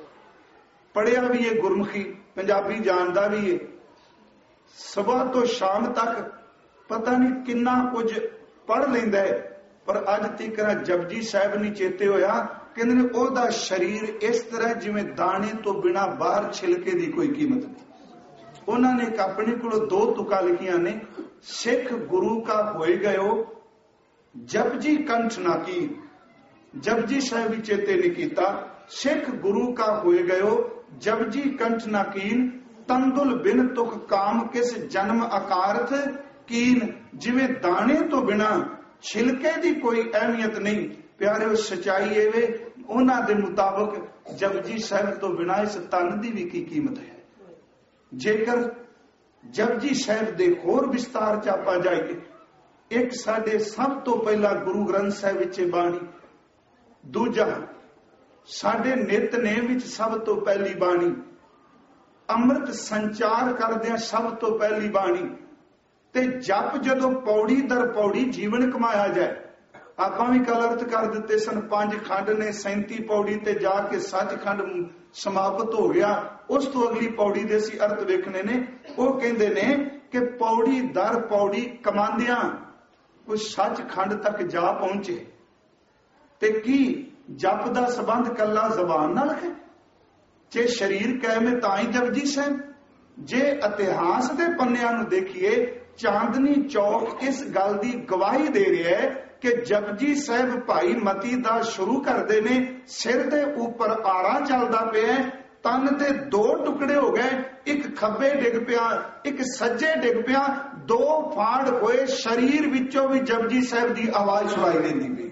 ਪੜਿਆ ਵੀ ਇਹ ਗੁਰਮੁਖੀ, ਪੰਜਾਬੀ ਜਾਣਦਾ ਵੀ ਹੈ, ਸਵੇਰ ਤੋਂ ਸ਼ਾਮ ਤੱਕ ਪਤਾ ਨਹੀਂ ਕਿੰਨਾ ਕੁਝ ਪੜ੍ਹ ਲੈਂਦਾ ਹੈ, ਪਰ ਅੱਜ ਤੀਕਰ ਜਪਜੀ ਸਾਹਿਬ ਨਹੀਂ ਚੇਤੇ ਹੋਇਆ। ਕਹਿੰਦੇ ਨੇ ਉਹਦਾ ਸਰੀਰ ਇਸ ਤਰ੍ਹਾਂ ਜਿਵੇਂ ਦਾਣੇ ਤੋਂ ਬਿਨਾ ਬਾਹਰ ਛਿਲਕੇ ਦੀ ਕੋਈ ਕੀਮਤ ਨਹੀਂ। ਉਹਨਾਂ ਨੇ ਇੱਕ ਆਪਣੇ ਕੋਲ ਦੋ ਤੁਕਾਂ ਲਿਖੀਆਂ ਨੇ, ਸਿੱਖ ਗੁਰੂ ਕਾ ਹੋਏ ਗਇਓ ਜਪਜੀ ਕੰਠ ਨਾ ਕੀ। ਜਪਜੀ ਸਾਹਿਬ ਵੀ ਚੇਤੇ ਨਹੀਂ ਕੀਤਾ। ਸਿੱਖ ਗੁਰੂ ਕਾ ਹੋਏ ਗਇਓ ਜਪਜੀ ਕੰਠ ਨਾ ਕੀਨ, ਤੰਦੁਲ ਬਿਨ ਤੁਖ ਕਾਮ ਕਿਸ ਜਨਮ ਆਕਾਰਥ ਕੀਨ। ਜਿਵੇਂ ਦਾਣੇ ਤੋਂ ਬਿਨਾ ਛਿਲਕੇ ਦੀ ਕੋਈ ਅਹਿਮੀਅਤ ਨਹੀਂ। ਪਿਆਰਿਓ, ਸਚਾਈ ਇਹ ਵੇ, ਉਹਨਾਂ ਦੇ ਮੁਤਾਬਕ ਜਪਜੀ ਸਾਹਿਬ ਤੋਂ ਬਿਨਾ ਇਸ ਤਨ ਦੀ ਵੀ ਕੀ ਕੀਮਤ ਹੈ। ਜੇਕਰ ਜਪਜੀ ਸਾਹਿਬ ਦੇ ਹੋਰ ਵਿਸਤਾਰ ਚ ਆਪਾਂ ਜਾਈਏ, ਇੱਕ ਸਾਡੇ ਸਭ ਤੋਂ ਪਹਿਲਾਂ ਗੁਰੂ ਗ੍ਰੰਥ ਸਾਹਿਬ ਵਿੱਚ ਬਾਣੀ, ਦੂਜਾ ਸਾਡੇ ਨਿਤਨੇਮ ਵਿੱਚ ਸਭ ਤੋਂ ਪਹਿਲੀ ਬਾਣੀ, ਅੰਮ੍ਰਿਤ ਸੰਚਾਰ ਕਰਦਿਆਂ ਸਭ ਤੋਂ ਪਹਿਲੀ ਬਾਣੀ, ਤੇ ਜਪ ਜਦੋਂ ਪੌੜੀ ਦਰ ਪੌੜੀ ਜੀਵਨ ਕਮਾਇਆ ਜਾਏ। ਆਪਾਂ ਵੀ ਕੱਲ ਅਰਥ ਕਰ ਦਿੱਤੇ ਸਨ, ਪੰਜ ਖੰਡ ਨੇ, ਸੈਂਤੀ ਪੌੜੀ ਤੇ ਜਾ ਕੇ ਸੱਚਖੰਡ ਸਮਾਪਤ ਹੋ ਗਿਆ। ਉਸ ਤੋਂ ਅਗਲੀ ਪੌੜੀ ਦੇ ਅਸੀਂ ਅਰਥ ਵੇਖਣੇ ਨੇ। ਉਹ ਕਹਿੰਦੇ ਨੇ ਕਿ ਪੌੜੀ ਦਰ ਪੌੜੀ ਕਮਾਂਦਿਆਂ ਕੋਈ ਸੱਚਖੰਡ ਤੱਕ ਜਾ ਪਹੁੰਚੇ। ਤੇ ਕੀ ਜਪ ਦਾ ਸੰਬੰਧ ਕੱਲਾ ਜ਼ਬਾਨ ਨਾਲ ਹੈ? ਜੇ ਸਰੀਰ ਕਾਇਮ ਤਾਂ ਹੀ ਜਪਜੀ ਸਾਹਿਬ। ਜੇ ਇਤਿਹਾਸ ਦੇ ਪੰਨਿਆਂ ਨੂੰ ਦੇਖੀਏ, ਚਾਂਦਨੀ ਚੌਕ ਇਸ ਗੱਲ ਦੀ ਗਵਾਹੀ ਦੇ ਰਿਹਾ ਹੈ ਕਿ ਜਪਜੀ ਸਾਹਿਬ ਭਾਈ ਮਤੀ ਦਾ ਸ਼ੁਰੂ ਕਰਦੇ ਨੇ, ਸਿਰ ਦੇ ਉੱਪਰ ਆਰਾ ਚੱਲਦਾ ਪਿਆ, ਤਨ ਦੇ ਦੋ ਟੁਕੜੇ ਹੋ ਗਏ, ਇੱਕ ਖੱਬੇ ਡਿੱਗ ਪਿਆ, ਇੱਕ ਸੱਜੇ ਡਿੱਗ ਪਿਆ, ਦੋ ਫਾੜ ਹੋਏ, ਸਰੀਰ ਵਿੱਚੋਂ ਵੀ ਜਪਜੀ ਸਾਹਿਬ ਦੀ ਆਵਾਜ਼ ਸੁਣਾਈ ਦਿੰਦੀ ਪਈ।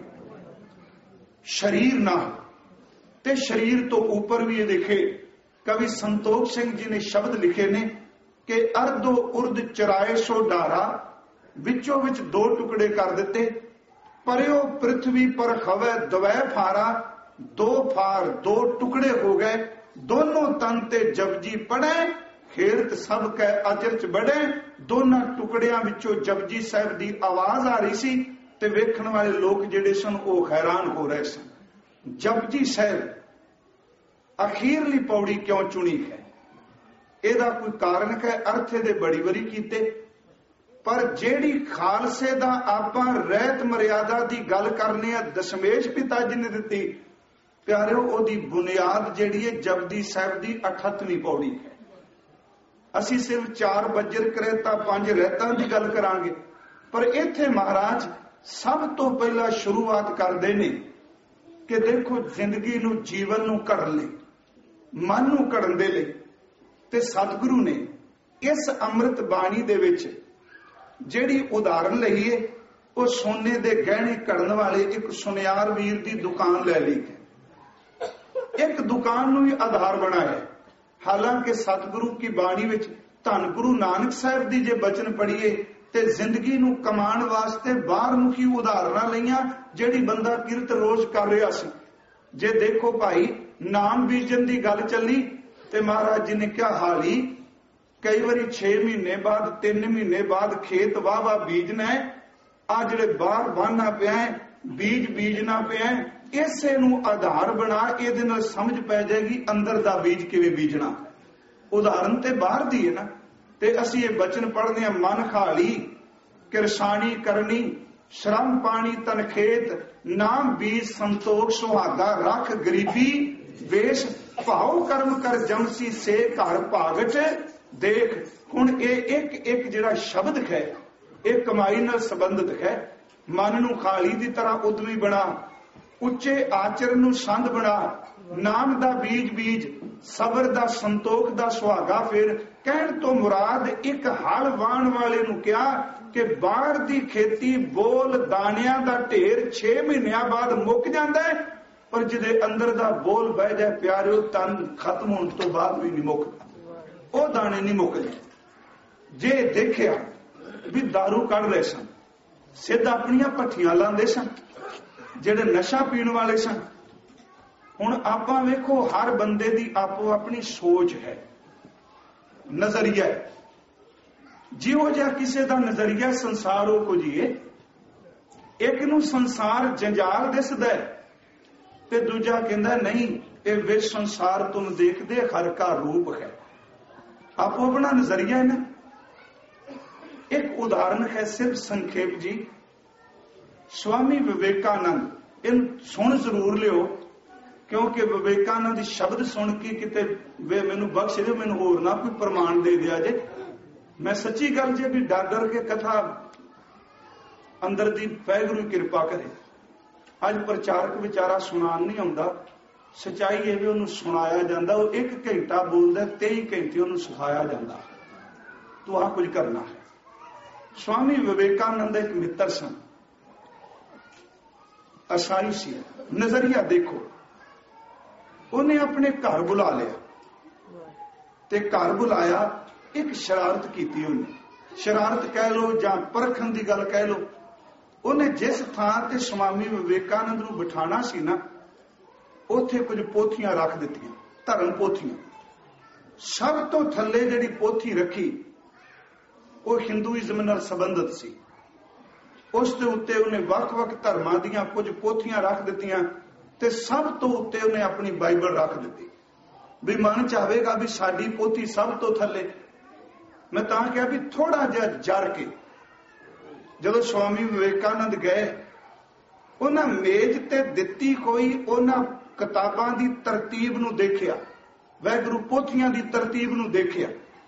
ਸਰੀਰ ਨਾਲ ਤੇ ਸਰੀਰ ਤੋਂ ਉੱਪਰ ਵੀ ਇਹ ਦੇਖੇ, ਕਵੀ ਸੰਤੋਖ ਸਿੰਘ ਜੀ ਨੇ ਸ਼ਬਦ ਲਿਖੇ ਨੇ ਕਿ ਅਰਧੋ ਉਰਦ ਚਰਾਏ ਸੋ ਡਾਰਾ, ਵਿੱਚੋਂ ਵਿੱਚ ਦੋ ਟੁਕੜੇ ਕਰ ਦਿੱਤੇ। ਪਰਿਓ ਪ੍ਰਿਥਵੀ ਪਰ ਖਵੈ ਦਵੈ ਫਾਰਾ, ਦੋ ਫਾਰ ਦੋ ਟੁਕੜੇ ਹੋ ਗਏ। ਦੋਨੋਂ ਤਨ ਤੇ ਜਪਜੀ ਪੜ੍ਹੇ, ਖੇਰਤ ਸਭ ਕੈ ਅਚਰਚ ਬੜੇ। ਦੋਨਾਂ ਟੁਕੜਿਆਂ ਵਿੱਚੋਂ ਜਪਜੀ ਸਾਹਿਬ ਦੀ ਆਵਾਜ਼ ਆ ਰਹੀ ਸੀ ਤੇ ਵੇਖਣ ਵਾਲੇ ਲੋਕ ਜਿਹੜੇ ਸਨ ਉਹ ਹੈਰਾਨ ਹੋ ਰਹੇ ਸਨ। ਜਪਜੀ ਸਾਹਿਬ ਅਖੀਰਲੀ ਪੌੜੀ ਕਿਉਂ ਚੁਣੀ ਹੈ? ਇਹਦਾ ਕੋਈ ਕਾਰਨ ਹੈ? ਅਰਥ ਇਹਦੇ ਬੜੀ ਬੜੀ ਕੀਤੇ, ਪਰ ਜਿਹੜੀ ਖਾਲਸੇ ਦਾ ਆਪਾਂ ਰਹਿਤ ਮਰਿਆਦਾ ਦੀ ਗੱਲ ਕਰਨੇ ਆ, ਦਸ਼ਮੇਸ਼ ਪਿਤਾ ਜੀ ਨੇ ਦਿੱਤੀ। ਪਿਆਰਿਓ, ਉਹਦੀ ਬੁਨਿਆਦ ਜਿਹੜੀ ਹੈ ਜਪਜੀ ਸਾਹਿਬ ਦੀ ਅਠੱਤਵੀਂ ਪੌੜੀ ਹੈ। ਅਸੀਂ ਸਿਰਫ ਚਾਰ ਬੱਜਰ ਕਰੇਤਾ ਪੰਜ ਰਹਿਤਾਂ ਦੀ ਗੱਲ ਕਰਾਂਗੇ, ਪਰ ਇੱਥੇ ਮਹਾਰਾਜ ਸਭ ਤੋਂ ਪਹਿਲਾਂ ਸ਼ੁਰੂਆਤ ਕਰਦੇ ਨੇ ਕਿ ਦੇਖੋ, ਜ਼ਿੰਦਗੀ ਨੂੰ, ਜੀਵਨ ਨੂੰ ਘੜਨ ਲਈ, ਮਨ ਨੂੰ ਘੜਨ ਦੇ ਲਈ ਤੇ ਸਤਿਗੁਰੂ ਨੇ ਇਸ ਅੰਮ੍ਰਿਤ ਬਾਣੀ ਦੇ ਵਿੱਚ ਜਿਹੜੀ ਉਦਾਹਰਨ ਲਈ ਹੈ, ਉਹ ਸੋਨੇ ਦੇ ਗਹਿਣੇ ਘੜਨ ਵਾਲੇ ਇੱਕ ਸੁਨਿਆਰ ਵੀਰ ਦੀ ਦੁਕਾਨ ਲੈ ਲਈ ਹੈ। ਇੱਕ ਦੁਕਾਨ ਨੂੰ ਹੀ ਆਧਾਰ ਬਣਾਇਆ। ਹਾਲਾਂਕਿ ਸਤਿਗੁਰੂ ਕੀ ਬਾਣੀ ਵਿੱਚ ਧੰਨ ਗੁਰੂ ਨਾਨਕ ਸਾਹਿਬ ਦੀ ਜੇ ਬਚਨ ਪੜ੍ਹੀਏ ਤੇ ਜ਼ਿੰਦਗੀ ਨੂੰ ਕਮਾਉਣ ਵਾਸਤੇ ਬਾਹਰ ਮੁਖੀ ਉਦਾਹਰਨਾਂ ਲਈਆਂ, ਜਿਹੜੀ ਬੰਦਾ ਕਿਰਤ ਰੋਜ਼ ਕਰ ਰਿਹਾ ਸੀ। ਜੇ ਦੇਖੋ ਭਾਈ, ਨਾਮ ਬੀਜਣ ਦੀ ਗੱਲ ਚੱਲੀ ਤੇ ਮਹਾਰਾਜ ਜੀ ਨੇ ਕਿਹਾ ਹਾਲੀ ਕਈ ਵਾਰੀ ਛੇ ਮਹੀਨੇ ਬਾਅਦ, ਤਿੰਨ ਮਹੀਨੇ ਬਾਅਦ ਖੇਤ ਵਾਹ ਵਾਹ ਬੀਜਣਾ ਹੈ। ਆ ਜਿਹੜੇ ਬਾਹਰ ਬਾਹਨਾ ਪਿਆ ਹੈ, ਬੀਜ ਬੀਜਣਾ ਪਿਆ ਹੈ, ਇਸੇ ਨੂੰ ਆਧਾਰ ਬਣਾ, ਇਹਦੇ ਨਾਲ ਸਮਝ ਪੈ ਜਾਏਗੀ ਅੰਦਰ ਦਾ ਬੀਜ ਕਿਵੇਂ ਬੀਜਣਾ। ਉਦਾਹਰਨ ਤੇ ਬਾਹਰ ਦੀ ਹੈ ਨਾ। ਤੇ ਅਸੀਂ ਇਹ ਬਚਨ ਪੜ੍ਹਦੇ ਹਾਂ, ਮਨ ਖਾਲੀ ਕਿਰਸਾਨੀ ਕਰਨੀ, ਸ਼ਰਮ ਪਾਣੀ ਤਨ ਖੇਤ, ਨਾਮ ਬੀਜ ਸੰਤੋਖ ਸੁਹਾਗਾ, ਰੱਖ ਗਰੀਬੀ ਵੇਸ਼, ਭਾਉ ਕਰਮ ਕਰ ਜਮਸੀ ਸੇ ਘਰ ਭਾਗਟ ਦੇਖ। ਹੁਣ ਇਹ ਇੱਕ ਇੱਕ ਜਿਹੜਾ ਸ਼ਬਦ ਹੈ, ਇਹ ਕਮਾਈ ਨਾਲ ਸੰਬੰਧਿਤ ਹੈ। ਮਨ ਨੂੰ ਖਾਲੀ ਦੀ ਤਰ੍ਹਾਂ ਉਦਮੀ ਬਣਾ, ਉੱਚੇ ਆਚਰਨ ਨੂੰ ਸੰਧ ਬਣਾ, ਨਾਮ ਦਾ ਬੀਜ ਬੀਜ, ਸਬਰ ਦਾ ਸੰਤੋਖ ਦਾ ਸੁਹਾਗਾ ਫਿਰ। ਕਹਿਣ ਤੋਂ ਮੁਰਾਦ ਇੱਕ ਹਲ ਵਾਹਣ ਵਾਲੇ ਨੂੰ ਕਿਹਾ ਕਿ ਬਾਹਰ ਦੀ ਖੇਤੀ ਬੋਲ ਦਾਣਿਆਂ ਦਾ ਢੇਰ ਛੇ ਮਹੀਨਿਆਂ ਬਾਅਦ ਮੁੱਕ ਜਾਂਦਾ ਹੈ, ਪਰ ਜਿਹਦੇ ਅੰਦਰ ਦਾ ਬੋਲ ਬਹਿ ਜਾਏ ਪਿਆਰਿਓ, ਤਨ ਖਤਮ ਹੋਣ ਤੋਂ ਬਾਅਦ ਵੀ ਨਹੀਂ ਮੁੱਕਦਾ, ਉਹ ਦਾਣੇ ਨਹੀਂ ਮੁੱਕਦੇ। ਜੇ ਦੇਖਿਆ ਵੀ ਦਾਰੂ ਕੱਢ ਰਹੇ ਸਨ, ਸਿੱਧ ਆਪਣੀਆਂ ਭੱਠੀਆਂ ਲਾਉਂਦੇ ਸਨ, ਜਿਹੜੇ ਨਸ਼ਾ ਪੀਣ ਵਾਲੇ ਸਨ। ਹੁਣ ਆਪਾਂ ਵੇਖੋ, ਹਰ ਬੰਦੇ ਦੀ ਆਪੋ ਆਪਣੀ ਸੋਚ ਹੈ, ਨਜ਼ਰੀਆ ਹੈ। ਜਿਹੋ ਜਿਹਾ ਕਿਸੇ ਦਾ ਨਜ਼ਰੀਆ ਸੰਸਾਰ ਉਹ ਕੁਝ ਹੀ ਹੈ। ਇੱਕ ਨੂੰ ਸੰਸਾਰ ਜੰਜਾਲ ਦਿਸਦਾ ਤੇ ਦੂਜਾ ਕਹਿੰਦਾ ਨਹੀਂ, ਇਹ ਵਿਸ਼ ਸੰਸਾਰ ਤੁਮ ਦੇਖਦੇ ਹਰ ਕਾ ਰੂਪ ਹੈ। ਆਪੋ ਆਪਣਾ ਨਜ਼ਰੀਆ ਹੈ ਨਾ। एक उदाहरण है सिर्फ संक्षेप जी। स्वामी विवेकानंद इन सुन जरूर लियो, क्योंकि विवेकानंद शब्द सुन के किते वे मैनू बख्श दे, मैनू होर ना कोई प्रमाण दे दिया जे। मैं सच्ची गल जे भी डर डर के कथा अंदर दी वाहिगुरू किरपा करे। अज प्रचारक विचारा सुनान नहीं आउंदा, सच्चाई ये भी उन्होंने सुनाया जाता। वो एक घंटा बोलता, तेई घंटे उन्होंने सिखाया जाता तू आ कुछ करना है। स्वामी विवेकानंद एक मित्र सन, असाई सी। नजरिया देखो, उन्हें अपने घर बुला लिया ते घर बुलाया, एक शरारत की उन्हें, शरारत कह लो या परखण की गल कह लो। उन्हें जिस थां ते स्वामी विवेकानंद नूं बिठाना सी ना, उथे कुछ पोथियां रख दित्तियां, धर्म पोथियां। सब तो थल्ले जिहड़ी पोथी रखी वो हिंदुइज्म नाल संबंधित सी। उस दे उत्ते उन्हें वख-वख धर्मां दीयां कुछ पोथियां रख दित्तियां ते सब तो उत्ते उन्हें अपनी बाइबल रख दित्ती। भी मन चाहेगा भी साडी पोथी सब तो थल्ले। मैं तां कहा भी थोड़ा जिहा जर के जदों स्वामी विवेकानंद गए, उन्हां मेज ते दित्ती कोई उन्हां किताबां दी तरतीब नूं देखिया, वाहिगुरू पोथियां दी तरतीब नूं देखिया,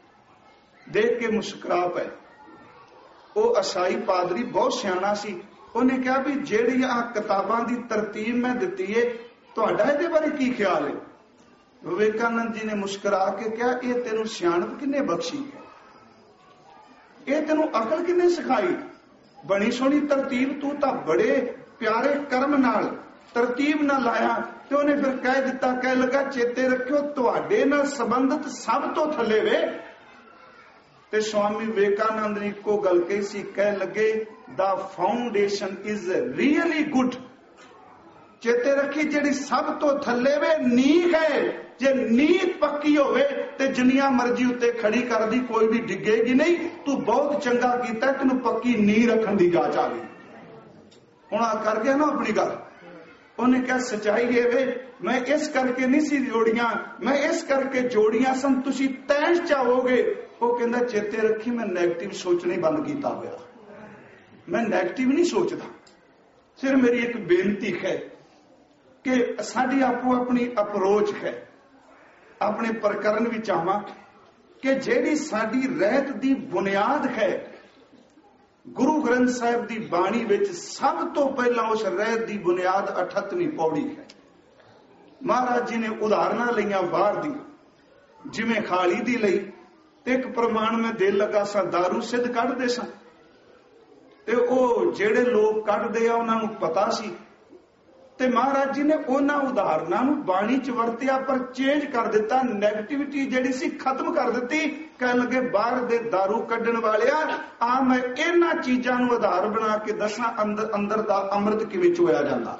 देख के मुस्कुरा पए। वो असाई पादरी बहुत सियाणा सी। उन्हें कहा भी जिहड़ी आ किताबां दी तरतीब मैं दित्ती है, तुहाडा इहदे बारे की ख्याल है? विवेकानंद जी ने मुस्कुरा के कहा, यह तेनू सियाणप किन्ने बख्शी है, यह तेनू अकल किन्ने सिखाई? बड़ी सोहनी तरतीब, तू तां बड़े प्यारे कर्म नाल तरतीब ना लाया। तो उन्हें फिर कह दिता, कह लगा चेते रखियो तुहाडे नाल संबंधित सब तो थल्ले वे। ते स्वामी विवेकानंद ने इको गल कही सी, कह लगे the foundation is really good. चेते रखी जिहड़ी सब तो थल्ले वे नींह है, जे नींह पक्की होवे ते जिन्नियां मर्जी उत्ते खड़ी कर दी कोई भी डिगेगी नहीं। तू बहुत चंगा कीता, तैनूं पक्की नींह रखण दी जाच आ गई। हुण आ कर गया ना अपनी गल। उन्हें क्या सच्चाई है वे, मैं इस करके नहीं सी जोड़ियां, मैं इस करके जोड़ियां सन, तुसी तैश चाहोगे। वो कहंदा चेते रखी मैं नैगेटिव सोचने बंद कीता होया, मैं नैगेटिव नहीं सोचदा। सिर्फ मेरी एक बेनती है कि साडी आपो अपनी अप्रोच है, अपने प्रकरण भी चाहवां कि जेड़ी साडी रहत दी बुनियाद है, गुरु ग्रंथ साहिब की बाणी विच सब तो पहला उस रहत की बुनियाद अठत्तवीं पौड़ी है। महाराज जी ने उदाहरण लिया बाहर दी, जिवें खाली दी लई एक प्रमाण में दे लगा सा, दारू सिद्ध कढ़दे सन ते ओ जेड़े लोग कढ़दे आ उन्हां नूं पता सी, ते महाराज जी ने उन्हां उदाहरणां नूं बाणी च वरतिया पर चेंज कर दिता, नैगेटिविटी जिहड़ी सी खत्म कर दिती। कह लगे बाहर दे दारू कढ़ण वालिया, आ मैं इन्हां चीजां नूं आधार बना के दसां अंदर अंदर दा अमृत किवें चोया जांदा।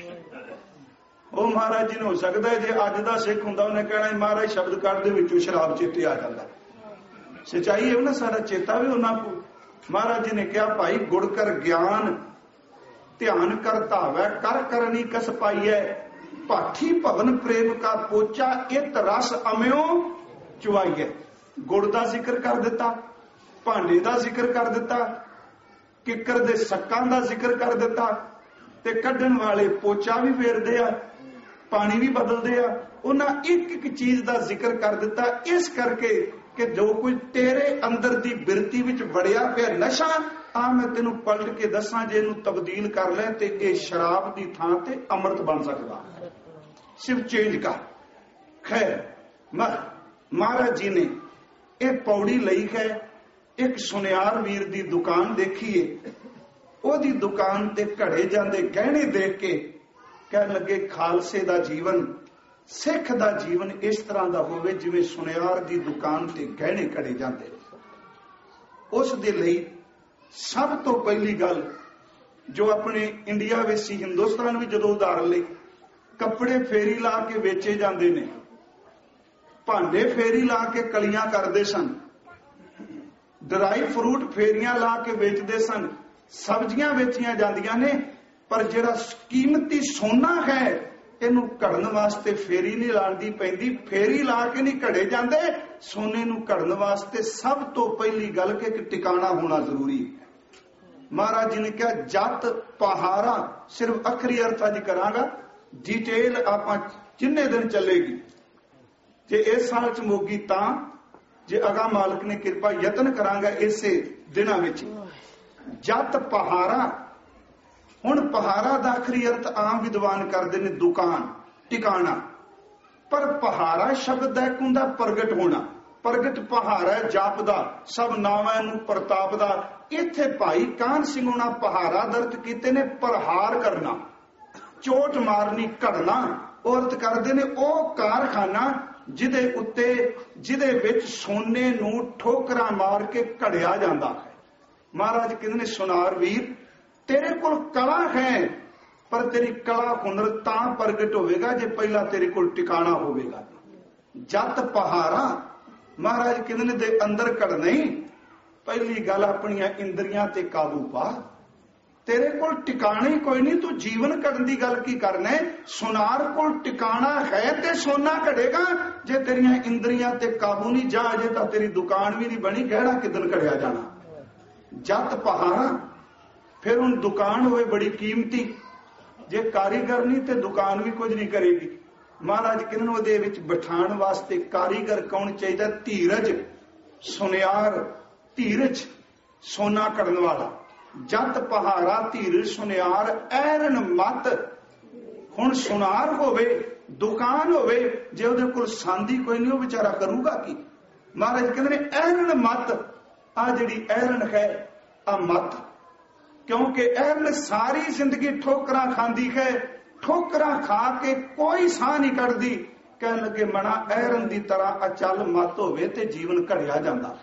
ਉਹ महाराज जी ने हो सकता है जे अज का सिख हुंदा उन्हें कहना महाराज शब्द कढ़ दे विचों शराब चेते आ जाता। सच्चाई है ना, सारा चेता भी उन्हां को। महाराज जी ने कहा भाई गुड़ कर ज्ञान ध्यान कर धावै, कर करनी कस पाइयै, पाठी भवन प्रेम का पोचा इत रस अम्यो चुआइए। गुड़ का जिक्र कर दिता, भांडे का जिक्र कर दिता, किकर दे सक्कां का जिक्र कर दिता, ते कढ़ण वाले पोचा भी फेरदे आ, पानी भी बदलते आ। उन्हें एक एक चीज का जिक्र कर दिता, इस करके कि जो कुछ तेरे अंदर की बिरती विच वड़िया पिया नशा, आ मैं तेनू पलट के दसा जे इनू तब्दील कर ले ते ये शराब की थां ते अमृत बन सकता, सिर्फ चेंज कर। खैर महाराज जी ने एक पौड़ी लई है, एक सुनियार वीर की दुकान देखीए, ओदी दुकान ते घड़े जांदे गहने देख के कह लगे खालसे दा जीवन, सिख दा जीवन इस तरह दा होवे जिवें सुनियार दी दुकान ते गहने घड़े जांदे। उस दे लई सब तो पहली गल जो अपने इंडिया विच सी, हिंदुस्तान भी जदों उदाहरण लई कपड़े फेरी ला के वेचे जांदे ने, भांडे फेरी ला के कलियां करदे सन, ड्राई फ्रूट फेरियां ला के बेचदे सन, सब्जियां बेचियां जांदियां ने, पर जिहड़ा कीमती सोना है ਇਹਨੂੰ ਘੜਨ ਵਾਸਤੇ ਫੇਰੀ ਨਹੀਂ ਲਾਉਣੀ ਪੈਂਦੀ, ਫੇਰੀ ਲਾ ਕੇ ਨਹੀਂ ਘੜੇ ਜਾਂਦੇ। ਸੋਨੇ ਨੂੰ ਘੜਨ ਵਾਸਤੇ ਸਭ ਤੋਂ ਪਹਿਲੀ ਗੱਲ ਕਿ ਇੱਕ ਟਿਕਾਣਾ ਹੋਣਾ ਜ਼ਰੂਰੀ ਹੈ। ਮਹਾਰਾਜ ਜੀ ਨੇ ਕਿਹਾ ਜਤ ਪਹਾਰਾ, ਸਿਰਫ ਅਖਰੀ ਅਰਥ ਅੱਜ ਕਰਾਂਗਾ, ਡਿਟੇਲ ਆਪਾਂ ਜਿੰਨੇ ਦਿਨ ਚੱਲੇਗੀ। ਜੇ ਇਸ ਸਾਲ ਚ ਮੋਗੀ ਤਾਂ, ਜੇ ਅਗਾ ਮਾਲਕ ਨੇ ਕਿਰਪਾ ਯਤਨ ਕਰਾਂਗਾ ਇਸੇ ਦਿਨਾਂ ਵਿੱਚ। ਜਤ ਪਹਾਰਾ, ਹੁਣ ਪਹਾਰਾ ਦਾ ਆਖਰੀ ਅਰਥ ਆਮ ਵਿਦਵਾਨ ਕਰਦੇ ਨੇ ਦੁਕਾਨ, ਟਿਕਾਣਾ, ਪਰ ਪਹਾਰਾ ਸ਼ਬਦ ਦਾ ਇੱਕ ਹੁੰਦਾ ਪ੍ਰਗਟ ਹੋਣਾ। ਪ੍ਰਗਟ ਪਹਾਰਾ ਜਾਪਦਾ, ਸਭ ਨਾਵਾਂ ਨੂੰ ਪ੍ਰਤਾਪ ਦਾ। ਇੱਥੇ ਭਾਈ ਕਾਹਨ ਸਿੰਘ ਉਹਨਾਂ ਪਹਾਰਾ ਦਰਤ ਕੀਤੇ ਨੇ ਪ੍ਰਹਾਰ ਕਰਨਾ, ਚੋਟ ਮਾਰਨੀ, ਘੜਨਾ। ਉਹ ਅਰਥ ਕਰਦੇ ਨੇ ਉਹ ਕਾਰਖਾਨਾ ਜਿਹਦੇ ਉੱਤੇ ਜਿਹਦੇ ਵਿੱਚ ਸੋਨੇ ਨੂੰ ਠੋਕਰਾਂ ਮਾਰ ਕੇ ਘੜਿਆ ਜਾਂਦਾ ਹੈ। ਮਹਾਰਾਜ ਕਹਿੰਦੇ ਨੇ ਸੁਨਾਰ ਵੀਰ, ਤੇਰੇ ਕੋਲ ਕਲਾ ਹੈ, ਪਰ ਤੇਰੀ ਕਲਾ ਹੁਨਰ ਤਾਂ ਪ੍ਰਗਟ ਹੋਵੇਗਾ ਜੇ ਪਹਿਲਾਂ ਤੇਰੇ ਕੋਲ ਟਿਕਾਣਾ ਹੋਵੇਗਾ। ਜਤ ਪਹਾਰਾ, ਮਹਾਰਾਜ ਕਹਿੰਦੇ ਨੇ ਦੇ ਅੰਦਰ ਘੜ ਨਹੀਂ, ਪਹਿਲੀ ਗੱਲ ਆਪਣੀਆਂ ਇੰਦਰੀਆਂ ਤੇ ਕਾਬੂ ਪਾ। ਤੇਰੇ ਕੋਲ ਟਿਕਾਣਾ ਹੀ ਕੋਈ ਨਹੀਂ, ਤੂੰ ਜੀਵਨ ਘੜਨ ਦੀ ਗੱਲ ਕੀ ਕਰਨਾ? ਸੁਨਾਰ ਕੋਲ ਟਿਕਾਣਾ ਹੈ ਤੇ ਸੋਨਾ ਘੜੇਗਾ। ਜੇ ਤੇਰੀਆਂ ਇੰਦਰੀਆਂ ਤੇ ਕਾਬੂ ਨਹੀਂ, ਜਾ ਅਜੇ ਤਾਂ ਤੇਰੀ ਦੁਕਾਨ ਵੀ ਨਹੀਂ ਬਣੀ, ਗਹਿਣਾ ਕਿਦਨ ਘੜਿਆ ਜਾਣਾ। ਜਤ ਪਹਾਰਾ, ਫਿਰ ਹੁਣ ਦੁਕਾਨ ਹੋਵੇ ਬੜੀ ਕੀਮਤੀ, ਜੇ ਕਾਰੀਗਰ ਨਹੀਂ ਤੇ ਦੁਕਾਨ ਵੀ ਕੁਝ ਨਹੀਂ ਕਰੇਗੀ। ਮਹਾਰਾਜ ਕਹਿੰਦੇ ਨੇ ਉਹਦੇ ਵਿੱਚ ਬਿਠਾਉਣ ਵਾਸਤੇ ਕਾਰੀਗਰ ਕੌਣ ਚਾਹੀਦਾ? ਧੀਰਜ, ਸੁਨਿਆਰ, ਧੀਰਜ, ਸੋਨਾ ਘੜਨ ਵਾਲਾ। ਜਤ ਪਹਾਰਾ ਧੀਰਜ ਸੁਨਿਆਰ ਐਰਨ ਮਤ। ਹੁਣ ਸੁਨਾਰ ਹੋਵੇ, ਦੁਕਾਨ ਹੋਵੇ, ਜੇ ਉਹਦੇ ਕੋਲ ਸੰਦੀ ਕੋਈ ਨਹੀਂ, ਉਹ ਵਿਚਾਰਾ ਕਰੂਗਾ ਕੀ? ਮਹਾਰਾਜ ਕਹਿੰਦੇ ਨੇ ਐਰਨ ਮਤ। ਆ ਜਿਹੜੀ ਐਰਨ ਹੈ ਆ ਮਤ, ਕਿਉਂਕਿ ਐਰਨ ਸਾਰੀ ਜ਼ਿੰਦਗੀ ਠੋਕਰਾਂ ਖਾਂਦੀ ਹੈ, ਠੋਕਰਾਂ ਖਾ ਕੇ ਕੋਈ ਸਾਹ ਨਹੀਂ ਕੱਢਦੀ। ਕਹਿਣ ਲੱਗੇ ਮਣਾ ਐਰਨ ਦੀ ਤਰ੍ਹਾਂ ਅਚਲ ਮਤ ਹੋਵੇ ਤੇ ਜੀਵਨ ਘੜਿਆ ਜਾਂਦਾ।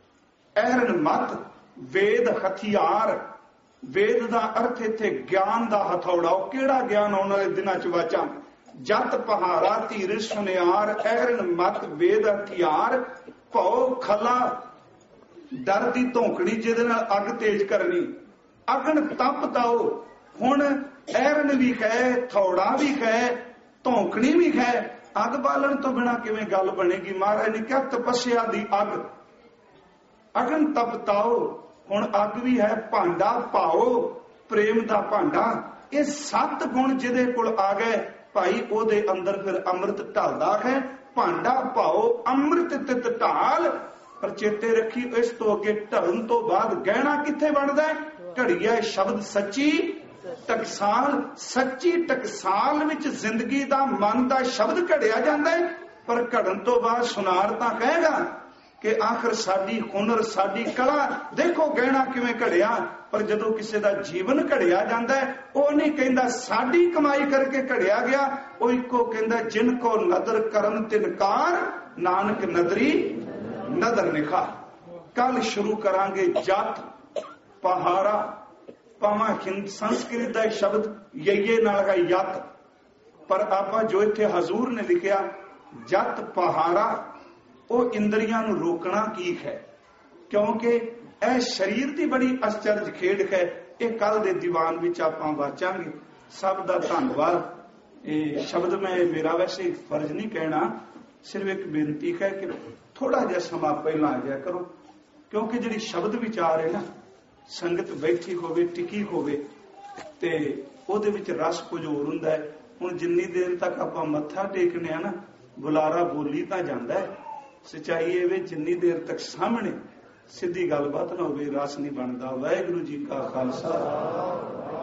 ਐਰਨ ਮਤ, ਵੇਦ ਹਥਿਆਰ। ਵੇਦ ਦਾ ਅਰਥ ਇੱਥੇ ਗਿਆਨ ਦਾ ਹਥੌੜਾ। ਉਹ ਕਿਹੜਾ ਗਿਆਨ ਆਉਣ ਵਾਲੇ ਦਿਨਾਂ ਚ ਵਾਚਾਂ। ਜਤ ਪਹਾਰਾ ਧੀਰਜ ਸੁਨਿਆਰ ਐਰਨ ਮਤ, ਵੇਦ ਹਥਿਆਰ। ਭਉ ਖਲਾ, ਡਰ ਦੀ ਧੌਂਕਣੀ ਜਿਹਦੇ ਨਾਲ ਅੱਗ ਤੇਜ਼ ਕਰਨੀ। ਅਗਨ ਤਪ ਤਾਓ, ਹੁਣ ਐਰਨ ਵੀ ਹੈ, ਥੌੜਾ ਵੀ ਹੈ, ਧੌਂਕਣੀ ਵੀ ਹੈ। ਅੱਗ ਬਾਲਣ ਤੋਂ ਬਿਨਾਂ ਕਿਵੇਂ ਗੱਲ ਬਣੇਗੀ? ਮਹਾਰਾਜ ਨੇ ਕਿਹਾ ਤਪੱਸਿਆ ਦੀ ਅੱਗ। ਅਗਨ ਤਪਤਾਓ, ਹੁਣ ਅੱਗ ਵੀ ਹੈ, ਭਾਂਡਾ ਪਾਓ, ਪ੍ਰੇਮ ਦਾ ਭਾਂਡਾ। ਇਹ ਸੱਤ ਗੁਣ ਜਿਹਦੇ ਕੋਲ ਆ ਗਏ ਭਾਈ, ਉਹਦੇ ਅੰਦਰ ਫਿਰ ਅੰਮ੍ਰਿਤ ਢਲਦਾ ਹੈ। ਭਾਂਡਾ ਪਾਓ, ਅੰਮ੍ਰਿਤ ਤਿਤ ਢਾਲ। ਪਰ ਚੇਤੇ ਰੱਖੀ, ਇਸ ਤੋਂ ਅੱਗੇ ਢਲਣ ਤੋਂ ਬਾਅਦ ਗਹਿਣਾ ਕਿੱਥੇ ਬਣਦਾ? ਘੜੀਆ ਸ਼ਬਦ ਸੱਚੀ ਟਕਸਾਲ। ਸੱਚੀ ਟਕਸਾਲ ਵਿੱਚ ਜ਼ਿੰਦਗੀ ਦਾ, ਮਨ ਦਾ ਸ਼ਬਦ ਘੜਿਆ ਜਾਂਦਾ ਹੈ। ਪਰ ਘੜਨ ਤੋਂ ਬਾਅਦ ਸੁਨਾਰ ਤਾਂ ਕਹੇਗਾ ਕਿ ਆਖਰ ਸਾਡੀ ਹੁਨਰ, ਸਾਡੀ ਕਲਾ ਦੇਖੋ ਗਹਿਣਾ ਕਿਵੇਂ ਘੜਿਆ। ਪਰ ਜਦੋਂ ਕਿਸੇ ਦਾ ਜੀਵਨ ਘੜਿਆ ਜਾਂਦਾ ਹੈ, ਉਹ ਨਹੀਂ ਕਹਿੰਦਾ ਸਾਡੀ ਕਮਾਈ ਕਰਕੇ ਘੜਿਆ ਗਿਆ। ਉਹ ਇੱਕੋ ਕਹਿੰਦਾ ਜਿਨ ਕੋ ਨਦਰ ਕਰਨ ਤਿਨਕਾਰ, ਨਾਨਕ ਨਦਰੀ ਨਦਰ ਨਿਖਾ। ਕੱਲ ਸ਼ੁਰੂ ਕਰਾਂਗੇ ਜਤ ਪਹਾਰਾ। ਭਾਵੇਂ ਹਿੰਦ ਸੰਸਕ੍ਰਿਤ ਦਾ ਸ਼ਬਦ ਯਈਏ ਨਾਲ ਹੈ ਯਤ, ਪਰ ਆਪਾਂ ਜੋ ਇੱਥੇ ਹਜ਼ੂਰ ਨੇ ਲਿਖਿਆ ਜਤ ਪਹਾਰਾ, ਉਹ ਇੰਦਰੀਆਂ ਨੂੰ ਰੋਕਣਾ ਕੀ ਹੈ? ਕਿਉਂਕਿ ਇਹ ਸਰੀਰ ਦੀ ਬੜੀ ਅਚਰਜ ਖੇਡ ਹੈ। ਇਹ ਕੱਲ ਦੇ ਦੀਵਾਨ ਵਿੱਚ ਆਪਾਂ ਵਾਚਾਂਗੇ। ਸਭ ਦਾ ਧੰਨਵਾਦ। ਇਹ ਸ਼ਬਦ ਮੈਂ ਮੇਰਾ ਵੈਸੇ ਫਰਜ਼ ਨਹੀਂ ਕਹਿਣਾ, ਸਿਰਫ ਇੱਕ ਬੇਨਤੀ ਹੈ ਕਿ ਥੋੜਾ ਜਿਹਾ ਸਮਾਂ ਪਹਿਲਾਂ ਆ ਜਾਇਆ ਕਰੋ, ਕਿਉਂਕਿ ਜਿਹੜੀ ਸ਼ਬਦ ਵਿਚਾਰ ਹੈ ਨਾ, ਸੰਗਤ ਬੈਠੀ ਹੋਵੇ, ਟਿਕੀ ਹੋਵੇ, ਤੇ ਉਹਦੇ ਵਿੱਚ ਰਸ ਕੁਝ ਹੋਰ ਹੁੰਦਾ ਹੈ। ਹੁਣ ਜਿੰਨੀ ਦੇਰ ਤੱਕ ਆਪਾਂ ਮੱਥਾ ਟੇਕਨੇ ਆ ਨਾ, ਬੁਲਾਰਾ ਬੋਲੀ ਤਾਂ ਜਾਂਦਾ ਹੈ। ਸੱਚਾਈ ਇਹ ਵੀ ਜਿੰਨੀ ਦੇਰ ਤੱਕ ਸਾਹਮਣੇ ਸਿੱਧੀ ਗੱਲਬਾਤ ਨਾ ਹੋਵੇ, ਰਸ ਨਹੀਂ ਬਣਦਾ। ਵਾਹਿਗੁਰੂ ਜੀ ਕਾ ਖਾਲਸਾ।